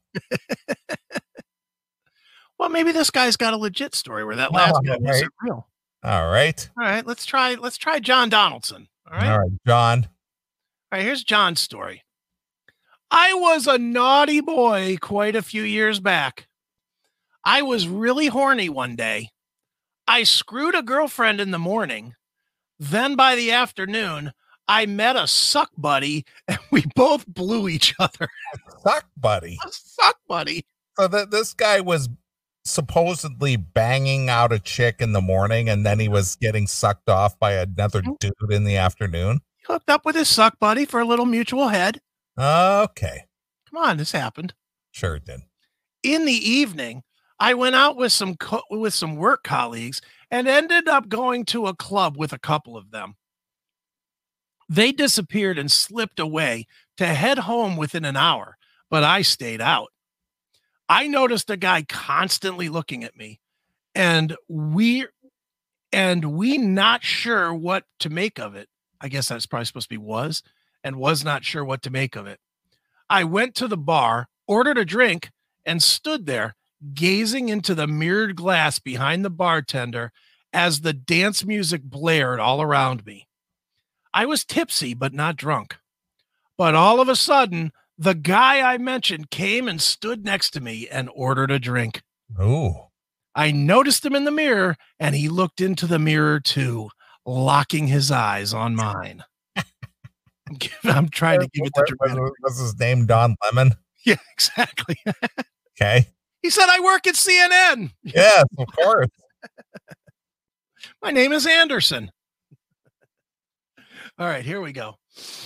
Well, maybe this guy's got a legit story where that last guy wasn't real. All right. Let's try John Donaldson. All right, John. All right, here's John's story. I was a naughty boy quite a few years back. I was really horny one day. I screwed a girlfriend in the morning. Then by the afternoon, I met a suck buddy and we both blew each other. Suck buddy? A suck buddy. So this guy was supposedly banging out a chick in the morning and then he was getting sucked off by another dude in the afternoon. He hooked up with his suck buddy for a little mutual head. Okay. Come on, this happened. Sure it did. In the evening, I went out with some work colleagues and ended up going to a club with a couple of them. They disappeared and slipped away to head home within an hour, but I stayed out. I noticed a guy constantly looking at me, and we not sure what to make of it. I guess that's probably supposed to be was not sure what to make of it. I went to the bar, ordered a drink, and stood there gazing into the mirrored glass behind the bartender as the dance music blared all around me. I was tipsy, but not drunk. But all of a sudden, the guy I mentioned came and stood next to me and ordered a drink. Ooh. I noticed him in the mirror, and he looked into the mirror too, locking his eyes on mine. I'm trying to give it the dramatic. Was his name Don Lemon? Yeah, exactly. Okay. He said, I work at CNN. Yes, of course. My name is Anderson. All right, here we go.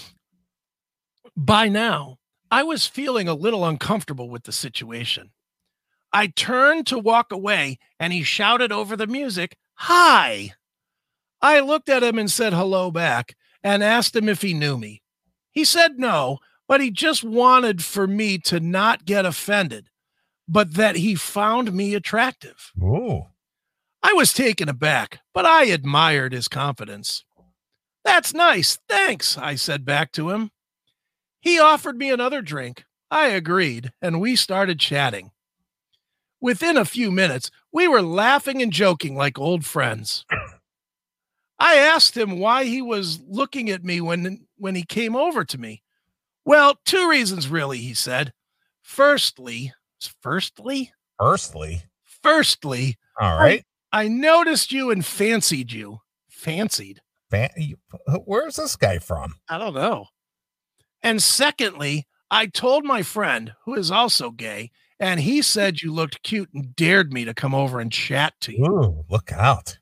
By now, I was feeling a little uncomfortable with the situation. I turned to walk away, and he shouted over the music, "Hi!" I looked at him and said hello back and asked him if he knew me. He said no, but he just wanted for me to not get offended, but that he found me attractive. Ooh. I was taken aback, but I admired his confidence. "That's nice, thanks," I said back to him. He offered me another drink. I agreed, and we started chatting. Within a few minutes, we were laughing and joking like old friends. I asked him why he was looking at me when he came over to me. "Well, two reasons really," he said. Firstly, firstly, Firstly, firstly, all I, right. I noticed you and fancied you. Fancied? Where's this guy from? I don't know. And secondly, I told my friend, who is also gay, and he said you looked cute and dared me to come over and chat to you. Ooh, look out.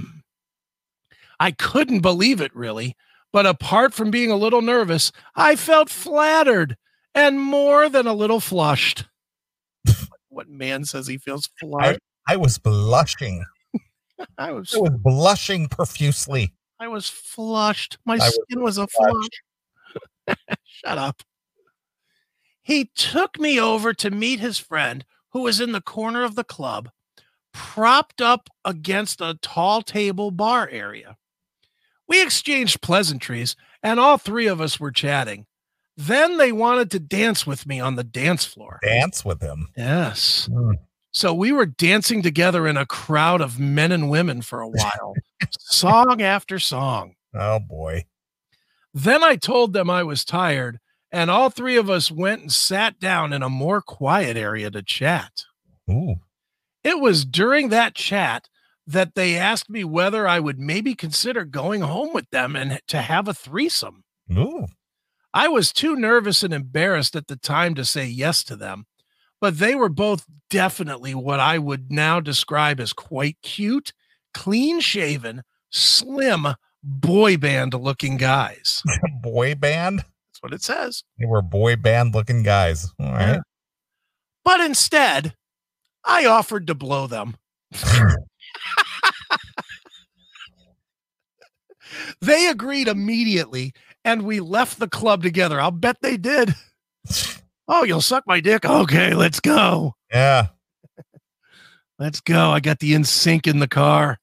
I couldn't believe it, really. But apart from being a little nervous, I felt flattered and more than a little flushed. What man says he feels flushed? I was blushing. I was I was blushing profusely. I was flushed. My I was skin was a flushed. flush. Shut up. He took me over to meet his friend, who was in the corner of the club, propped up against a tall table bar area. We exchanged pleasantries, and all three of us were chatting. Then they wanted to dance with me on the dance floor. Dance with him. Yes. Mm. So we were dancing together in a crowd of men and women for a while, song after song. Oh, boy. Then I told them I was tired, and all three of us went and sat down in a more quiet area to chat. Ooh. It was during that chat that they asked me whether I would maybe consider going home with them and to have a threesome. Ooh. I was too nervous and embarrassed at the time to say yes to them, but they were both definitely what I would now describe as quite cute, clean-shaven, slim, boy band-looking guys. Boy band? That's what it says. They were boy band looking guys. All right. Yeah. But instead, I offered to blow them. They agreed immediately, and we left the club together. I'll bet they did. "Oh, you'll suck my dick? Okay, let's go. Yeah. Let's go. I got the NSYNC in the car."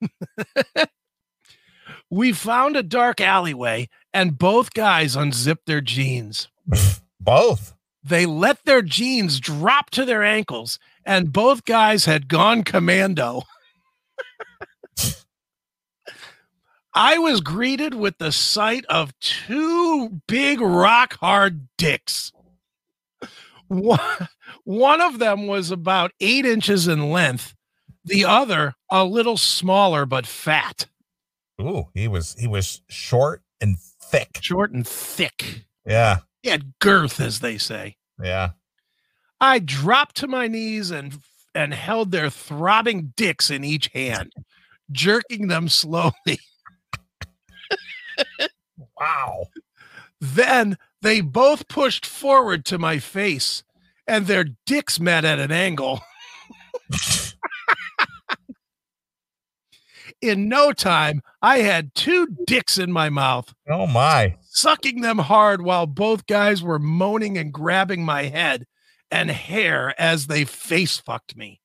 We found a dark alleyway, and both guys unzipped their jeans. Both. They let their jeans drop to their ankles, and both guys had gone commando. I was greeted with the sight of two big rock hard dicks. One of them was about 8 inches in length. The other a little smaller but fat. Ooh, he was short and thick. Short and thick. Yeah. He had girth, as they say. Yeah. I dropped to my knees and held their throbbing dicks in each hand, jerking them slowly. Wow. Then they both pushed forward to my face, and their dicks met at an angle. In no time, I had two dicks in my mouth, Oh, my. sucking them hard while both guys were moaning and grabbing my head and hair as they face fucked me.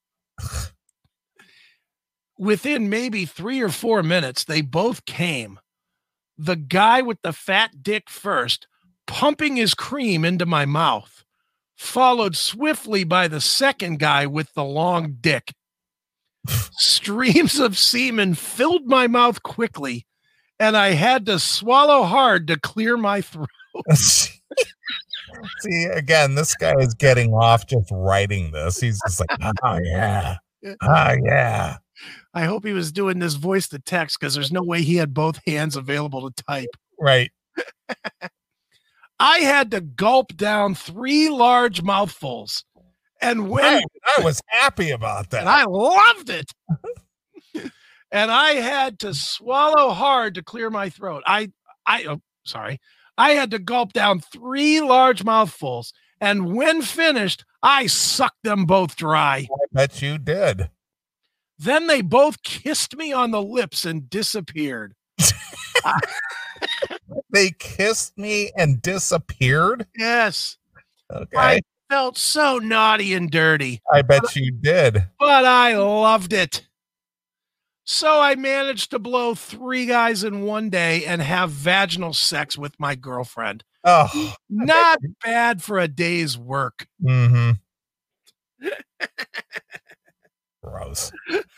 Within maybe 3 or 4 minutes, they both came. The guy with the fat dick first, pumping his cream into my mouth, followed swiftly by the second guy with the long dick. Streams of semen filled my mouth quickly, and I had to swallow hard to clear my throat. See, again, this guy is getting off just writing this. He's just like, oh, yeah. Oh, yeah. I hope he was doing this voice to text because there's no way he had both hands available to type. Right. I had to gulp down 3 large mouthfuls. And when I was happy about that. and I loved it. And I had to swallow hard to clear my throat. I had to gulp down 3 large mouthfuls. And when finished, I sucked them both dry. I bet you did. Then they both kissed me on the lips and disappeared. They kissed me and disappeared. Yes. Okay. I felt so naughty and dirty, I bet you did. but I loved it. So I managed to blow 3 guys in one day and have vaginal sex with my girlfriend. Oh, Not bad for a day's work. mm-hmm. Gross.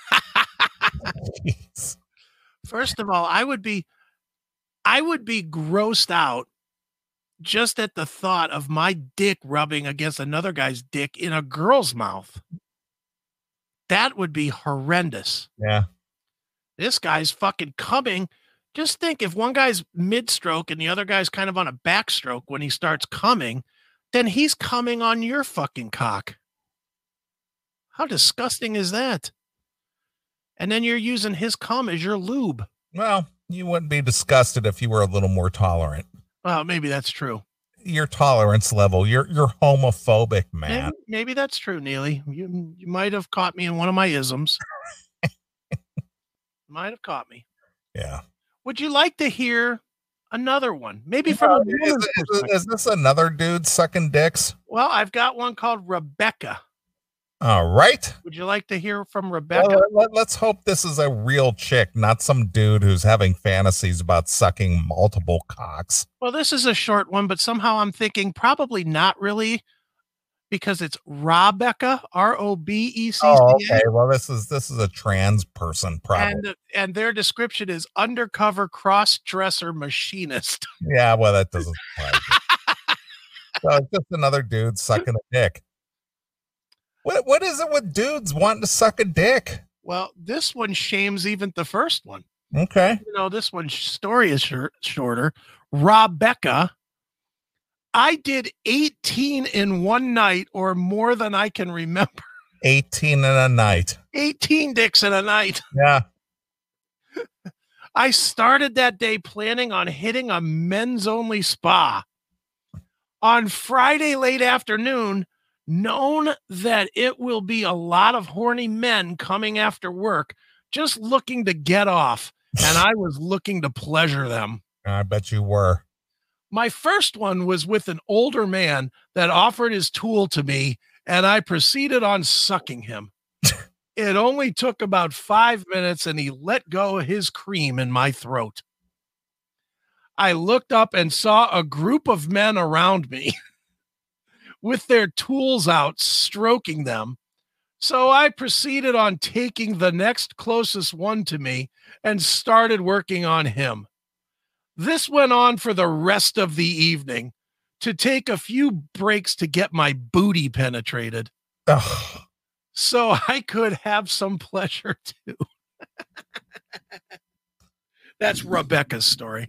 Jeez. First of all, I would be grossed out just at the thought of my dick rubbing against another guy's dick in a girl's mouth. That would be horrendous. Yeah. This guy's fucking coming. Just think, if one guy's mid-stroke and the other guy's kind of on a backstroke when he starts coming, then he's coming on your fucking cock. How disgusting is that? And then you're using his cum as your lube. Well, you wouldn't be disgusted if you were a little more tolerant. Well, maybe that's true. Your tolerance level, you're homophobic, man. Maybe that's true, Neely. You might have caught me in one of my isms. Might have caught me. Yeah. Would you like to hear another one? Maybe from a woman's perspective. Is this another dude sucking dicks? Well, I've got one called Rebecca. All right. Would you like to hear from Rebecca? Well, let's hope this is a real chick, not some dude who's having fantasies about sucking multiple cocks. Well, this is a short one, but somehow I'm thinking probably not really, because it's Robecca, Robecca. Oh, okay. Well, this is a trans person, probably. And their description is undercover cross-dresser machinist. Yeah, well, that doesn't surprise me. So it's just another dude sucking a dick. What is it with dudes wanting to suck a dick? Well, this one shames even the first one. Okay. You know, this one's story is shorter. Robecca, I did 18 in one night, or more than I can remember. 18 in a night. 18 dicks in a night. Yeah. I started that day planning on hitting a men's only spa. On Friday late afternoon, known that it will be a lot of horny men coming after work, just looking to get off, and I was looking to pleasure them. I bet you were. My first one was with an older man that offered his tool to me, and I proceeded on sucking him. It only took about 5 minutes, and he let go of his cream in my throat. I looked up and saw a group of men around me with their tools out, stroking them. So I proceeded on taking the next closest one to me and started working on him. This went on for the rest of the evening, to take a few breaks to get my booty penetrated. Ugh. So I could have some pleasure too. That's Rebecca's story.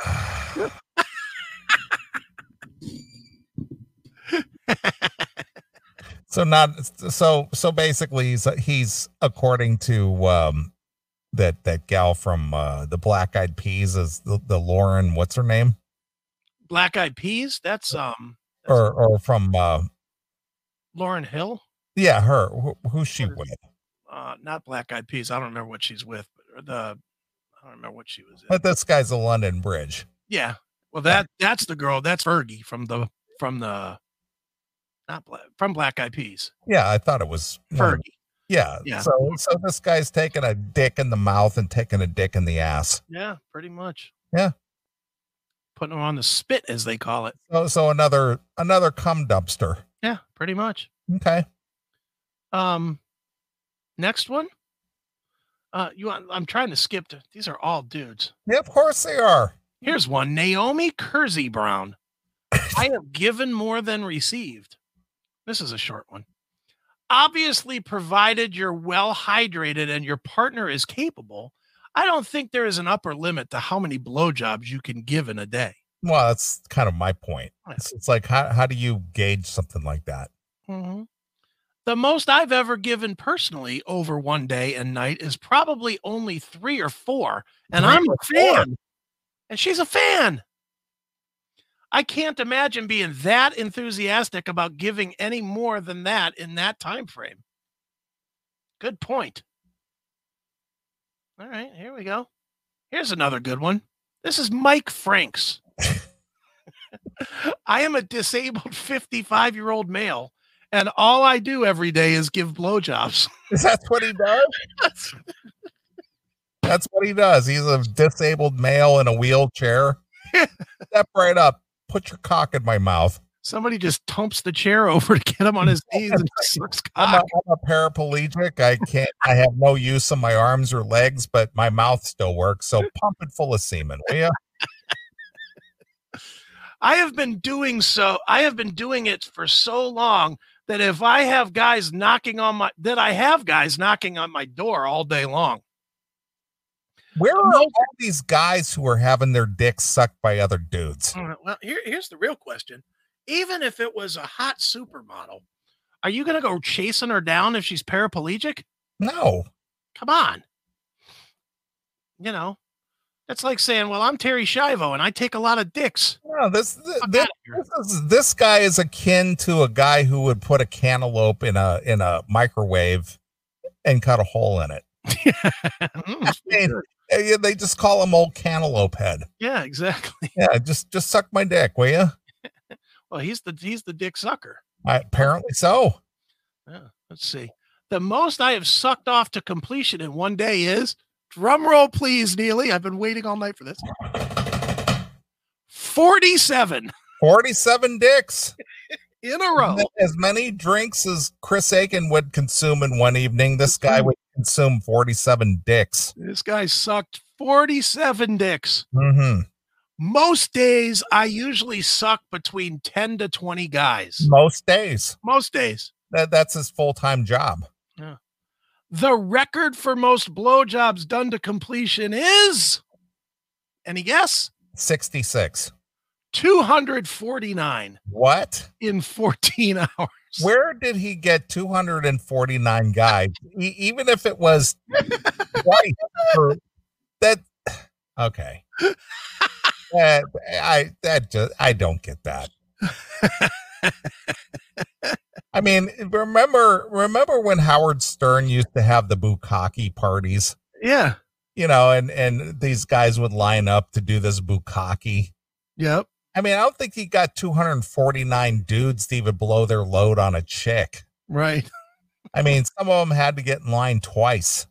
So basically he's according to that gal from the Black Eyed Peas, is the Lauren, what's her name? Black Eyed Peas? That's or from Lauryn Hill? Yeah, her. Who's she with? Not Black Eyed Peas. I don't remember what she's with. I don't remember what she was in. But this guy's a London Bridge. Yeah. Well, that's the girl. That's Fergie from Black Eyed Peas. Yeah, I thought it was Fergie. Yeah. So this guy's taking a dick in the mouth and taking a dick in the ass. Yeah, pretty much. Yeah. Putting them on the spit, as they call it. So another cum dumpster. Yeah, pretty much. Okay. Next one. I'm trying to skip to, these are all dudes. Yeah, of course they are. Here's one. Naomi Kersey Brown. I have given more than received. This is a short one. Obviously, provided you're well hydrated and your partner is capable, I don't think there is an upper limit to how many blowjobs you can give in a day. Well, that's kind of my point. It's like, how do you gauge something like that? Mm-hmm. The most I've ever given personally over one day and night is probably only 3 or 4. And I'm a fan. And she's a fan. I can't imagine being that enthusiastic about giving any more than that in that time frame. Good point. All right, here we go. Here's another good one. This is Mike Franks. I am a disabled 55-year-old male, and all I do every day is give blowjobs. Is that what he does? That's what he does. He's a disabled male in a wheelchair. Step right up. Put your cock in my mouth. Somebody just tumps the chair over to get him on his knees and sucks cock. I'm a paraplegic. I have no use of my arms or legs, but my mouth still works. So pump it full of semen, will you? I have been doing it for so long that if I have guys knocking on my door all day long. Where are all these guys who are having their dicks sucked by other dudes? Well, here's the real question. Even if it was a hot supermodel, are you going to go chasing her down if she's paraplegic? No. Come on. You know, that's like saying, well, I'm Terry Schiavo and I take a lot of dicks. No, this guy is akin to a guy who would put a cantaloupe in a microwave and cut a hole in it. They just call him Old Cantaloupe Head. Yeah, exactly. Yeah, just suck my dick, will you? Well, he's the dick sucker. Apparently so. Yeah, let's see. The most I have sucked off to completion in one day is, drum roll, please, Neely. I've been waiting all night for this. 47. 47 dicks. In a row. As many drinks as Chris Aiken would consume in one evening, this guy would consume 47 dicks. This guy sucked 47 dicks. Mm-hmm. Most days, I usually suck between 10 to 20 guys. Most days. That's his full-time job. Yeah. The record for most blowjobs done to completion is, any guess? 66. 249. What? In 14 hours. Where did he get 249 guys? Even if it was twice for that. Okay. I don't get that. I mean, remember when Howard Stern used to have the bukkake parties? Yeah. You know, and these guys would line up to do this bukkake. Yep. I mean, I don't think he got 249 dudes to even blow their load on a chick. Right. I mean, some of them had to get in line twice.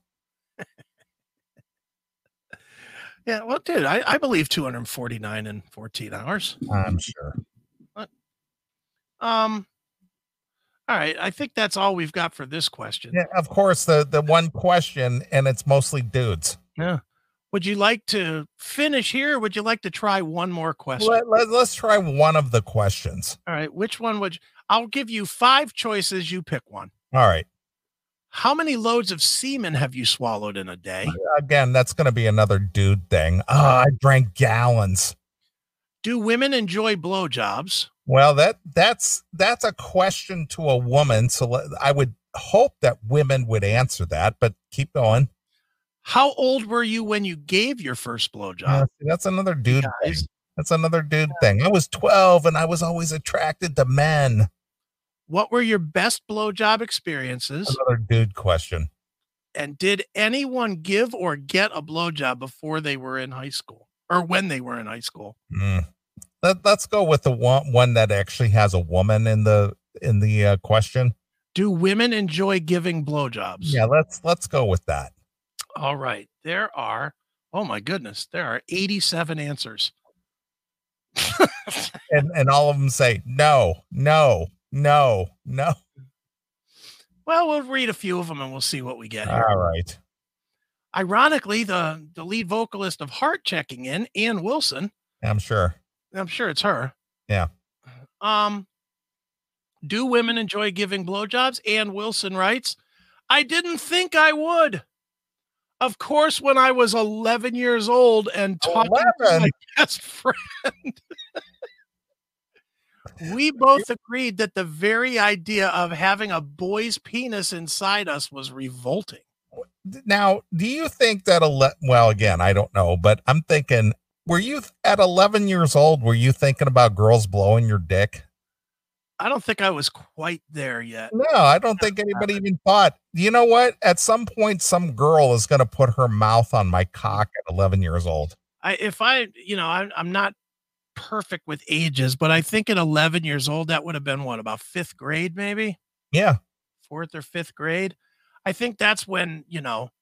Yeah, well, dude, I believe 249 in 14 hours. I'm sure. All right, I think that's all we've got for this question. Yeah, of course, the one question, and it's mostly dudes. Yeah. Would you like to finish here, or would you like to try one more question? Let's try one of the questions. All right, which one would I'll give you 5 choices, you pick one. All right. How many loads of semen have you swallowed in a day? Again, that's going to be another dude thing. I drank gallons. Do women enjoy blowjobs? Well, that's a question to a woman, so I would hope that women would answer that, but keep going. How old were you when you gave your first blowjob? That's another dude thing. That's another dude thing. I was 12 and I was always attracted to men. What were your best blowjob experiences? Another dude question. And did anyone give or get a blowjob before they were in high school or when they were in high school? Let's go with the one that actually has a woman in the question. Do women enjoy giving blowjobs? Yeah, let's go with that. All right. There are, oh my goodness, there are 87 answers. and all of them say no. Well, we'll read a few of them and we'll see what we get here. All right. Ironically, the lead vocalist of Heart checking in, Ann Wilson. I'm sure it's her. Yeah. Do women enjoy giving blowjobs? Ann Wilson writes, I didn't think I would. Of course, when I was 11 years old and talking to my best friend, we both agreed that the very idea of having a boy's penis inside us was revolting. Now, do you think that, well, again, I don't know, but I'm thinking, were you at 11 years old, were you thinking about girls blowing your dick? I don't think I was quite there yet. No, I don't think anybody even thought, you know what? At some point, some girl is going to put her mouth on my cock at 11 years old. I'm not perfect with ages, but I think at 11 years old, that would have been what, about 5th grade, maybe? Yeah. 4th or 5th grade. I think that's when,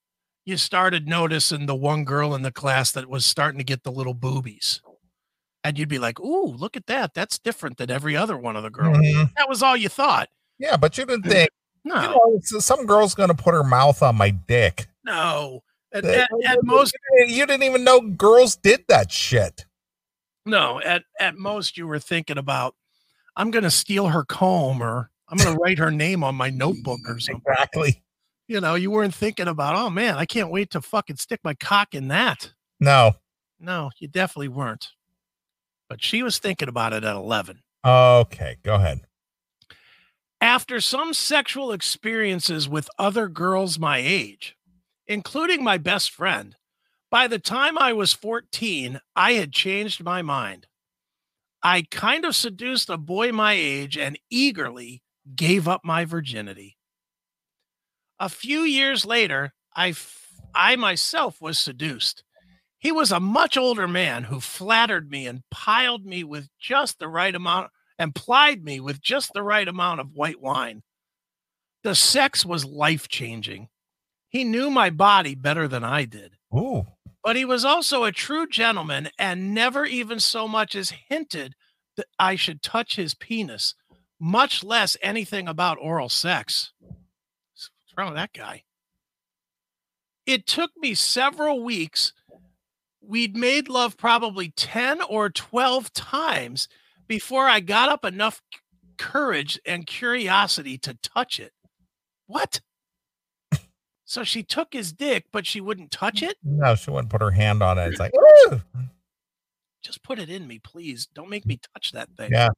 you started noticing the one girl in the class that was starting to get the little boobies. And you'd be like, "Ooh, look at that. That's different than every other one of the girls." Mhm. That was all you thought. Yeah, but you didn't think, No, some girl's gonna put her mouth on my dick. no. Uh, At most, You didn't even know girls did that shit. no, at most you were thinking about, I'm gonna steal her comb, or I'm gonna write her name on my notebook or something. Exactly. You weren't thinking about, oh man, I can't wait to fucking stick my cock in that. No. No, you definitely weren't. But she was thinking about it at 11. Okay, go ahead. After some sexual experiences with other girls my age, including my best friend, by the time I was 14, I had changed my mind. I kind of seduced a boy my age and eagerly gave up my virginity. A few years later, I myself was seduced. He was a much older man who flattered me and piled me with just the right amount and plied me with just the right amount of white wine. The sex was life changing. He knew my body better than I did, Ooh. but he was also a true gentleman and never even so much as hinted that I should touch his penis, much less anything about oral sex. What's wrong with that guy? It took me several weeks. We'd made love probably 10 or 12 times before I got up enough courage and curiosity to touch it. What? So she took his dick, but she wouldn't touch it? No, she wouldn't put her hand on it. It's like, ooh. Just put it in me, please. Don't make me touch that thing. Yeah.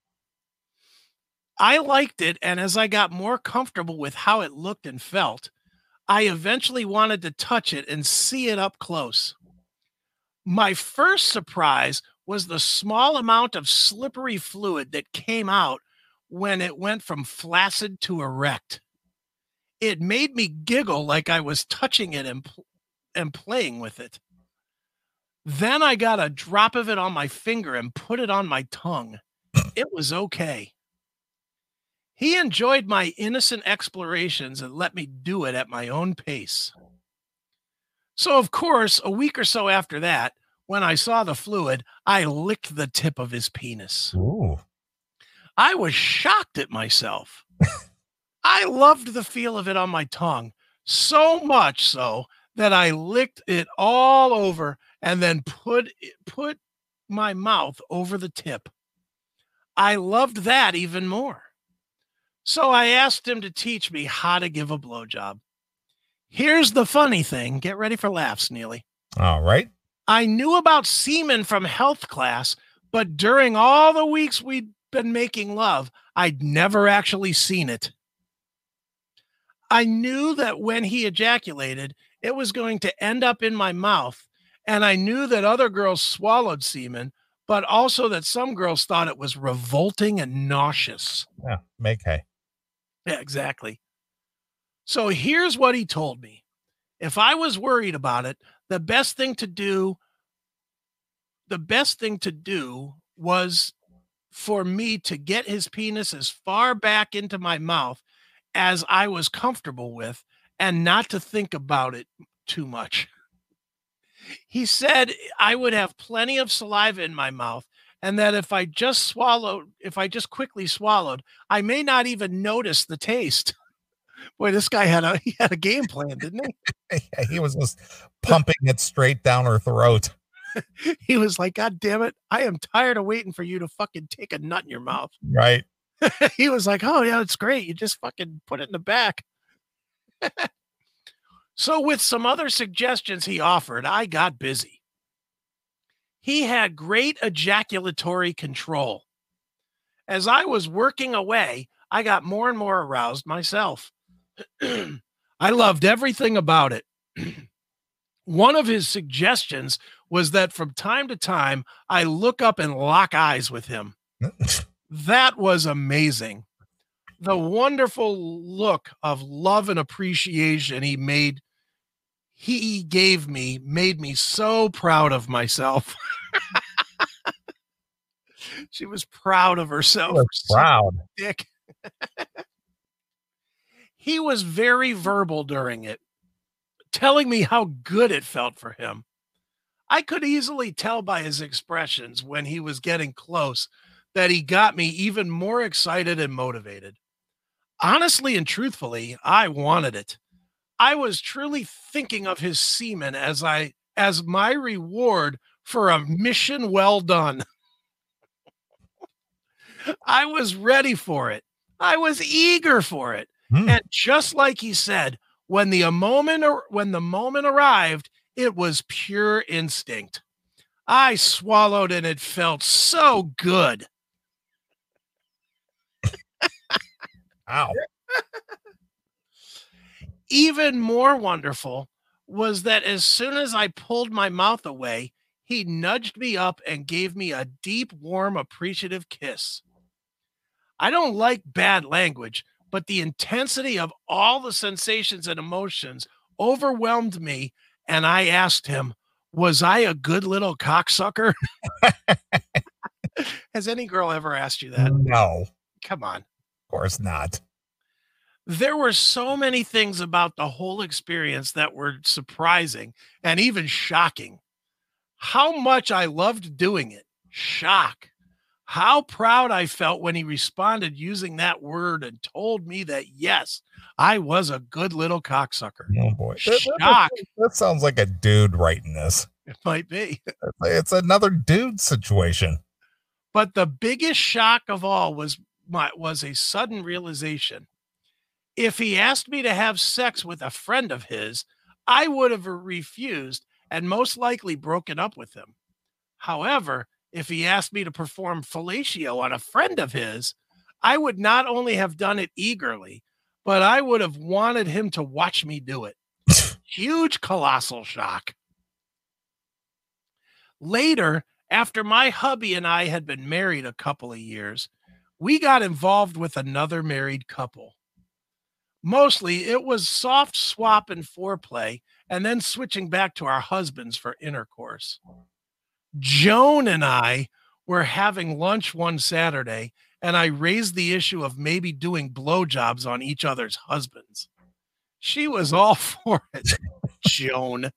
I liked it, and as I got more comfortable with how it looked and felt, I eventually wanted to touch it and see it up close. My first surprise was the small amount of slippery fluid that came out when it went from flaccid to erect. It made me giggle like I was touching it and playing with it. Then I got a drop of it on my finger and put it on my tongue. It was okay. He enjoyed my innocent explorations and let me do it at my own pace. So, of course, a week or so after that, when I saw the fluid, I licked the tip of his penis. Ooh. I was shocked at myself. I loved the feel of it on my tongue, so much so that I licked it all over and then put my mouth over the tip. I loved that even more. So I asked him to teach me how to give a blowjob. Here's the funny thing. Get ready for laughs, Neely. All right. I knew about semen from health class, but during all the weeks we'd been making love, I'd never actually seen it. I knew that when he ejaculated, it was going to end up in my mouth, and I knew that other girls swallowed semen, but also that some girls thought it was revolting and nauseous. Yeah. Make hay. Yeah, exactly. So here's what he told me. If I was worried about it, the best thing to do was for me to get his penis as far back into my mouth as I was comfortable with and not to think about it too much. He said I would have plenty of saliva in my mouth and that if I just quickly swallowed, I may not even notice the taste. Boy, this guy had a game plan, didn't he? Yeah, he was just pumping it straight down her throat. He was like, God damn it. I am tired of waiting for you to fucking take a nut in your mouth. Right. He was like, oh, yeah, it's great. You just fucking put it in the back. So, with some other suggestions he offered, I got busy. He had great ejaculatory control. As I was working away, I got more and more aroused myself. I loved everything about it. One of his suggestions was that from time to time, I look up and lock eyes with him. That was amazing. The wonderful look of love and appreciation he gave me made me so proud of myself. She was proud of herself. Proud. Dick. He was very verbal during it, telling me how good it felt for him. I could easily tell by his expressions when he was getting close that he got me even more excited and motivated. Honestly and truthfully, I wanted it. I was truly thinking of his semen as my reward for a mission well done. I was ready for it. I was eager for it. And just like he said, when the moment arrived, it was pure instinct. I swallowed and it felt so good. Ow. Even more wonderful was that as soon as I pulled my mouth away, he nudged me up and gave me a deep, warm, appreciative kiss. I don't like bad language, but the intensity of all the sensations and emotions overwhelmed me, and I asked him, was I a good little cocksucker? Has any girl ever asked you that? No. Come on. Of course not. There were so many things about the whole experience that were surprising and even shocking. How much I loved doing it. Shock. How proud I felt when he responded using that word and told me that, yes, I was a good little cocksucker. Oh, boy. Shock. That sounds like a dude writing this. It might be. It's another dude situation. But the biggest shock of all was a sudden realization. If he asked me to have sex with a friend of his, I would have refused and most likely broken up with him. However, if he asked me to perform fellatio on a friend of his, I would not only have done it eagerly, but I would have wanted him to watch me do it. Huge, colossal shock. Later, after my hubby and I had been married a couple of years, we got involved with another married couple. Mostly, it was soft swap and foreplay, and then switching back to our husbands for intercourse. Joan and I were having lunch one Saturday, and I raised the issue of maybe doing blowjobs on each other's husbands. She was all for it, Joan.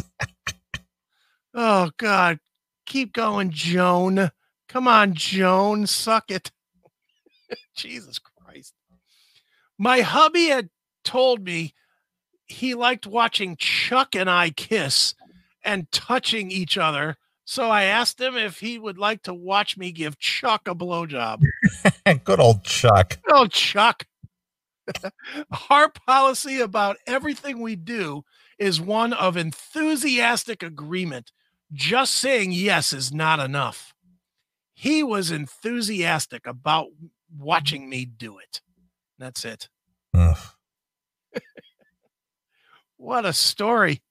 Oh, God. Keep going, Joan. Come on, Joan. Suck it. Jesus Christ. My hubby had told me he liked watching Chuck and I kiss and touching each other. So I asked him if he would like to watch me give Chuck a blowjob. Good old Chuck. Good old Chuck. Our policy about everything we do is one of enthusiastic agreement. Just saying yes is not enough. He was enthusiastic about watching me do it. That's it. What a story.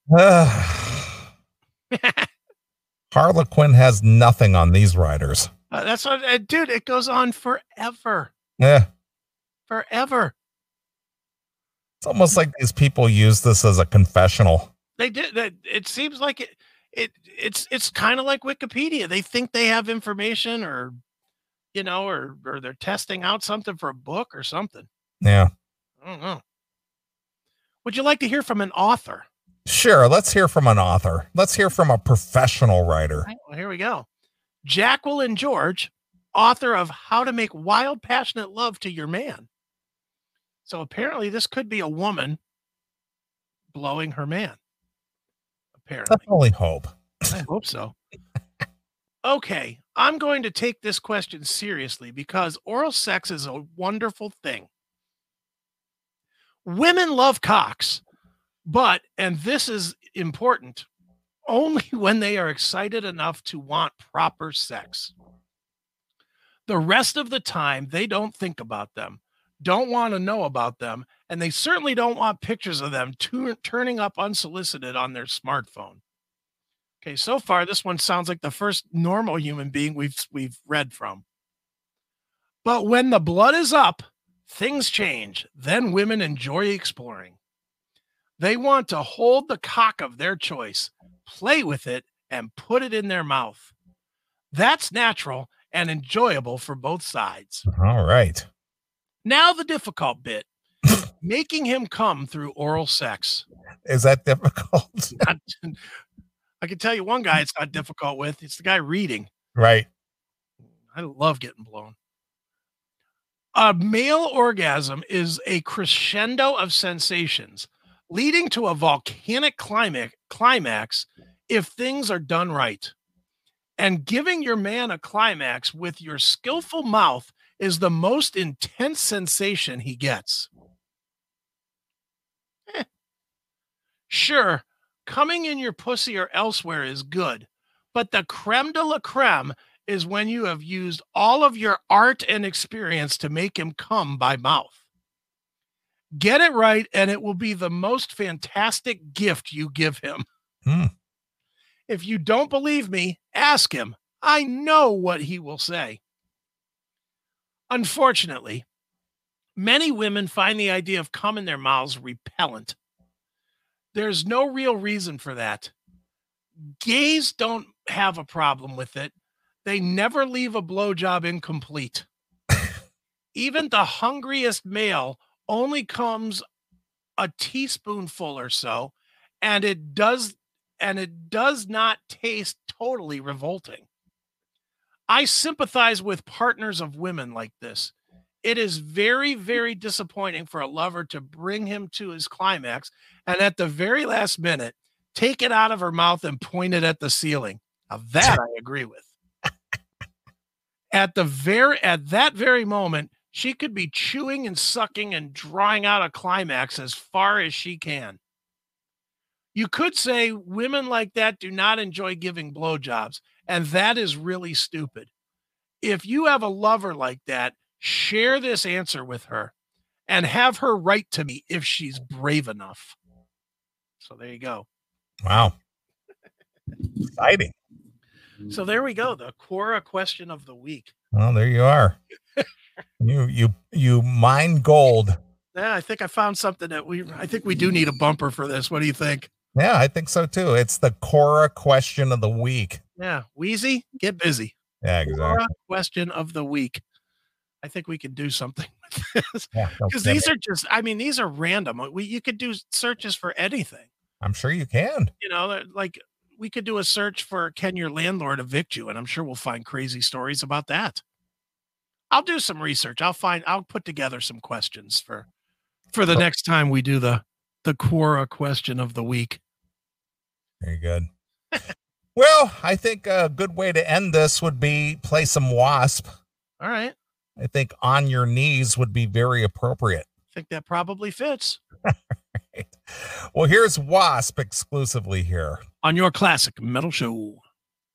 Harlequin has nothing on these writers. That's what, dude, it goes on forever. Yeah. Forever. It's almost like these people use this as a confessional. They did that. It seems like it's kind of like Wikipedia. They think they have information or they're testing out something for a book or something. Yeah. I don't know. Would you like to hear from an author? Sure. Let's hear from an author. Let's hear from a professional writer. Right, well, here we go. Jacqueline George, author of How to Make Wild, Passionate Love to Your Man. So apparently this could be a woman blowing her man. Apparently. Definitely hope. I hope so. Okay, I'm going to take this question seriously because oral sex is a wonderful thing. Women love cocks, but, and this is important, only when they are excited enough to want proper sex. The rest of the time, they don't think about them, don't want to know about them, and they certainly don't want pictures of them turning up unsolicited on their smartphone. Okay, so far, this one sounds like the first normal human being we've read from. But when the blood is up, things change. Then women enjoy exploring. They want to hold the cock of their choice, play with it, and put it in their mouth. That's natural and enjoyable for both sides. All right. Now the difficult bit. Making him come through oral sex. Is that difficult? Not, I can tell you one guy it's not difficult with. It's the guy reading. Right. I love getting blown. A male orgasm is a crescendo of sensations, leading to a volcanic climax if things are done right. And giving your man a climax with your skillful mouth is the most intense sensation he gets. Sure, coming in your pussy or elsewhere is good, but the creme de la creme is when you have used all of your art and experience to make him come by mouth. Get it right, and it will be the most fantastic gift you give him. If you don't believe me, ask him. I know what he will say. Unfortunately, many women find the idea of cum in their mouths repellent. There's no real reason for that. Gays don't have a problem with it. They never leave a blowjob incomplete. Even the hungriest male only comes a teaspoonful or so, and it does not taste totally revolting. I sympathize with partners of women like this. It is very, very disappointing for a lover to bring him to his climax and at the very last minute, take it out of her mouth and point it at the ceiling. Now that I agree with. At that very moment, she could be chewing and sucking and drawing out a climax as far as she can. You could say women like that do not enjoy giving blowjobs, and that is really stupid. If you have a lover like that, share this answer with her and have her write to me if she's brave enough. So there you go. Wow. Exciting. So there we go. The Quora question of the week. Well, there you are. you mine gold. Yeah, I think I found something that I think we do need a bumper for this. What do you think? Yeah, I think so too. It's the Quora question of the week. Yeah. Wheezy, get busy. Yeah, exactly. Quora question of the week. I think we could do something with this. Because these are just, these are random. You could do searches for anything. I'm sure you can. You know, like we could do a search for can your landlord evict you? And I'm sure we'll find crazy stories about that. I'll do some research. I'll put together some questions for the next time we do the Quora question of the week. Very good. Well, I think a good way to end this would be play some Wasp. All right. I think On Your Knees would be very appropriate. I think that probably fits. Right. Well, here's Wasp exclusively here on your Classic Metal Show.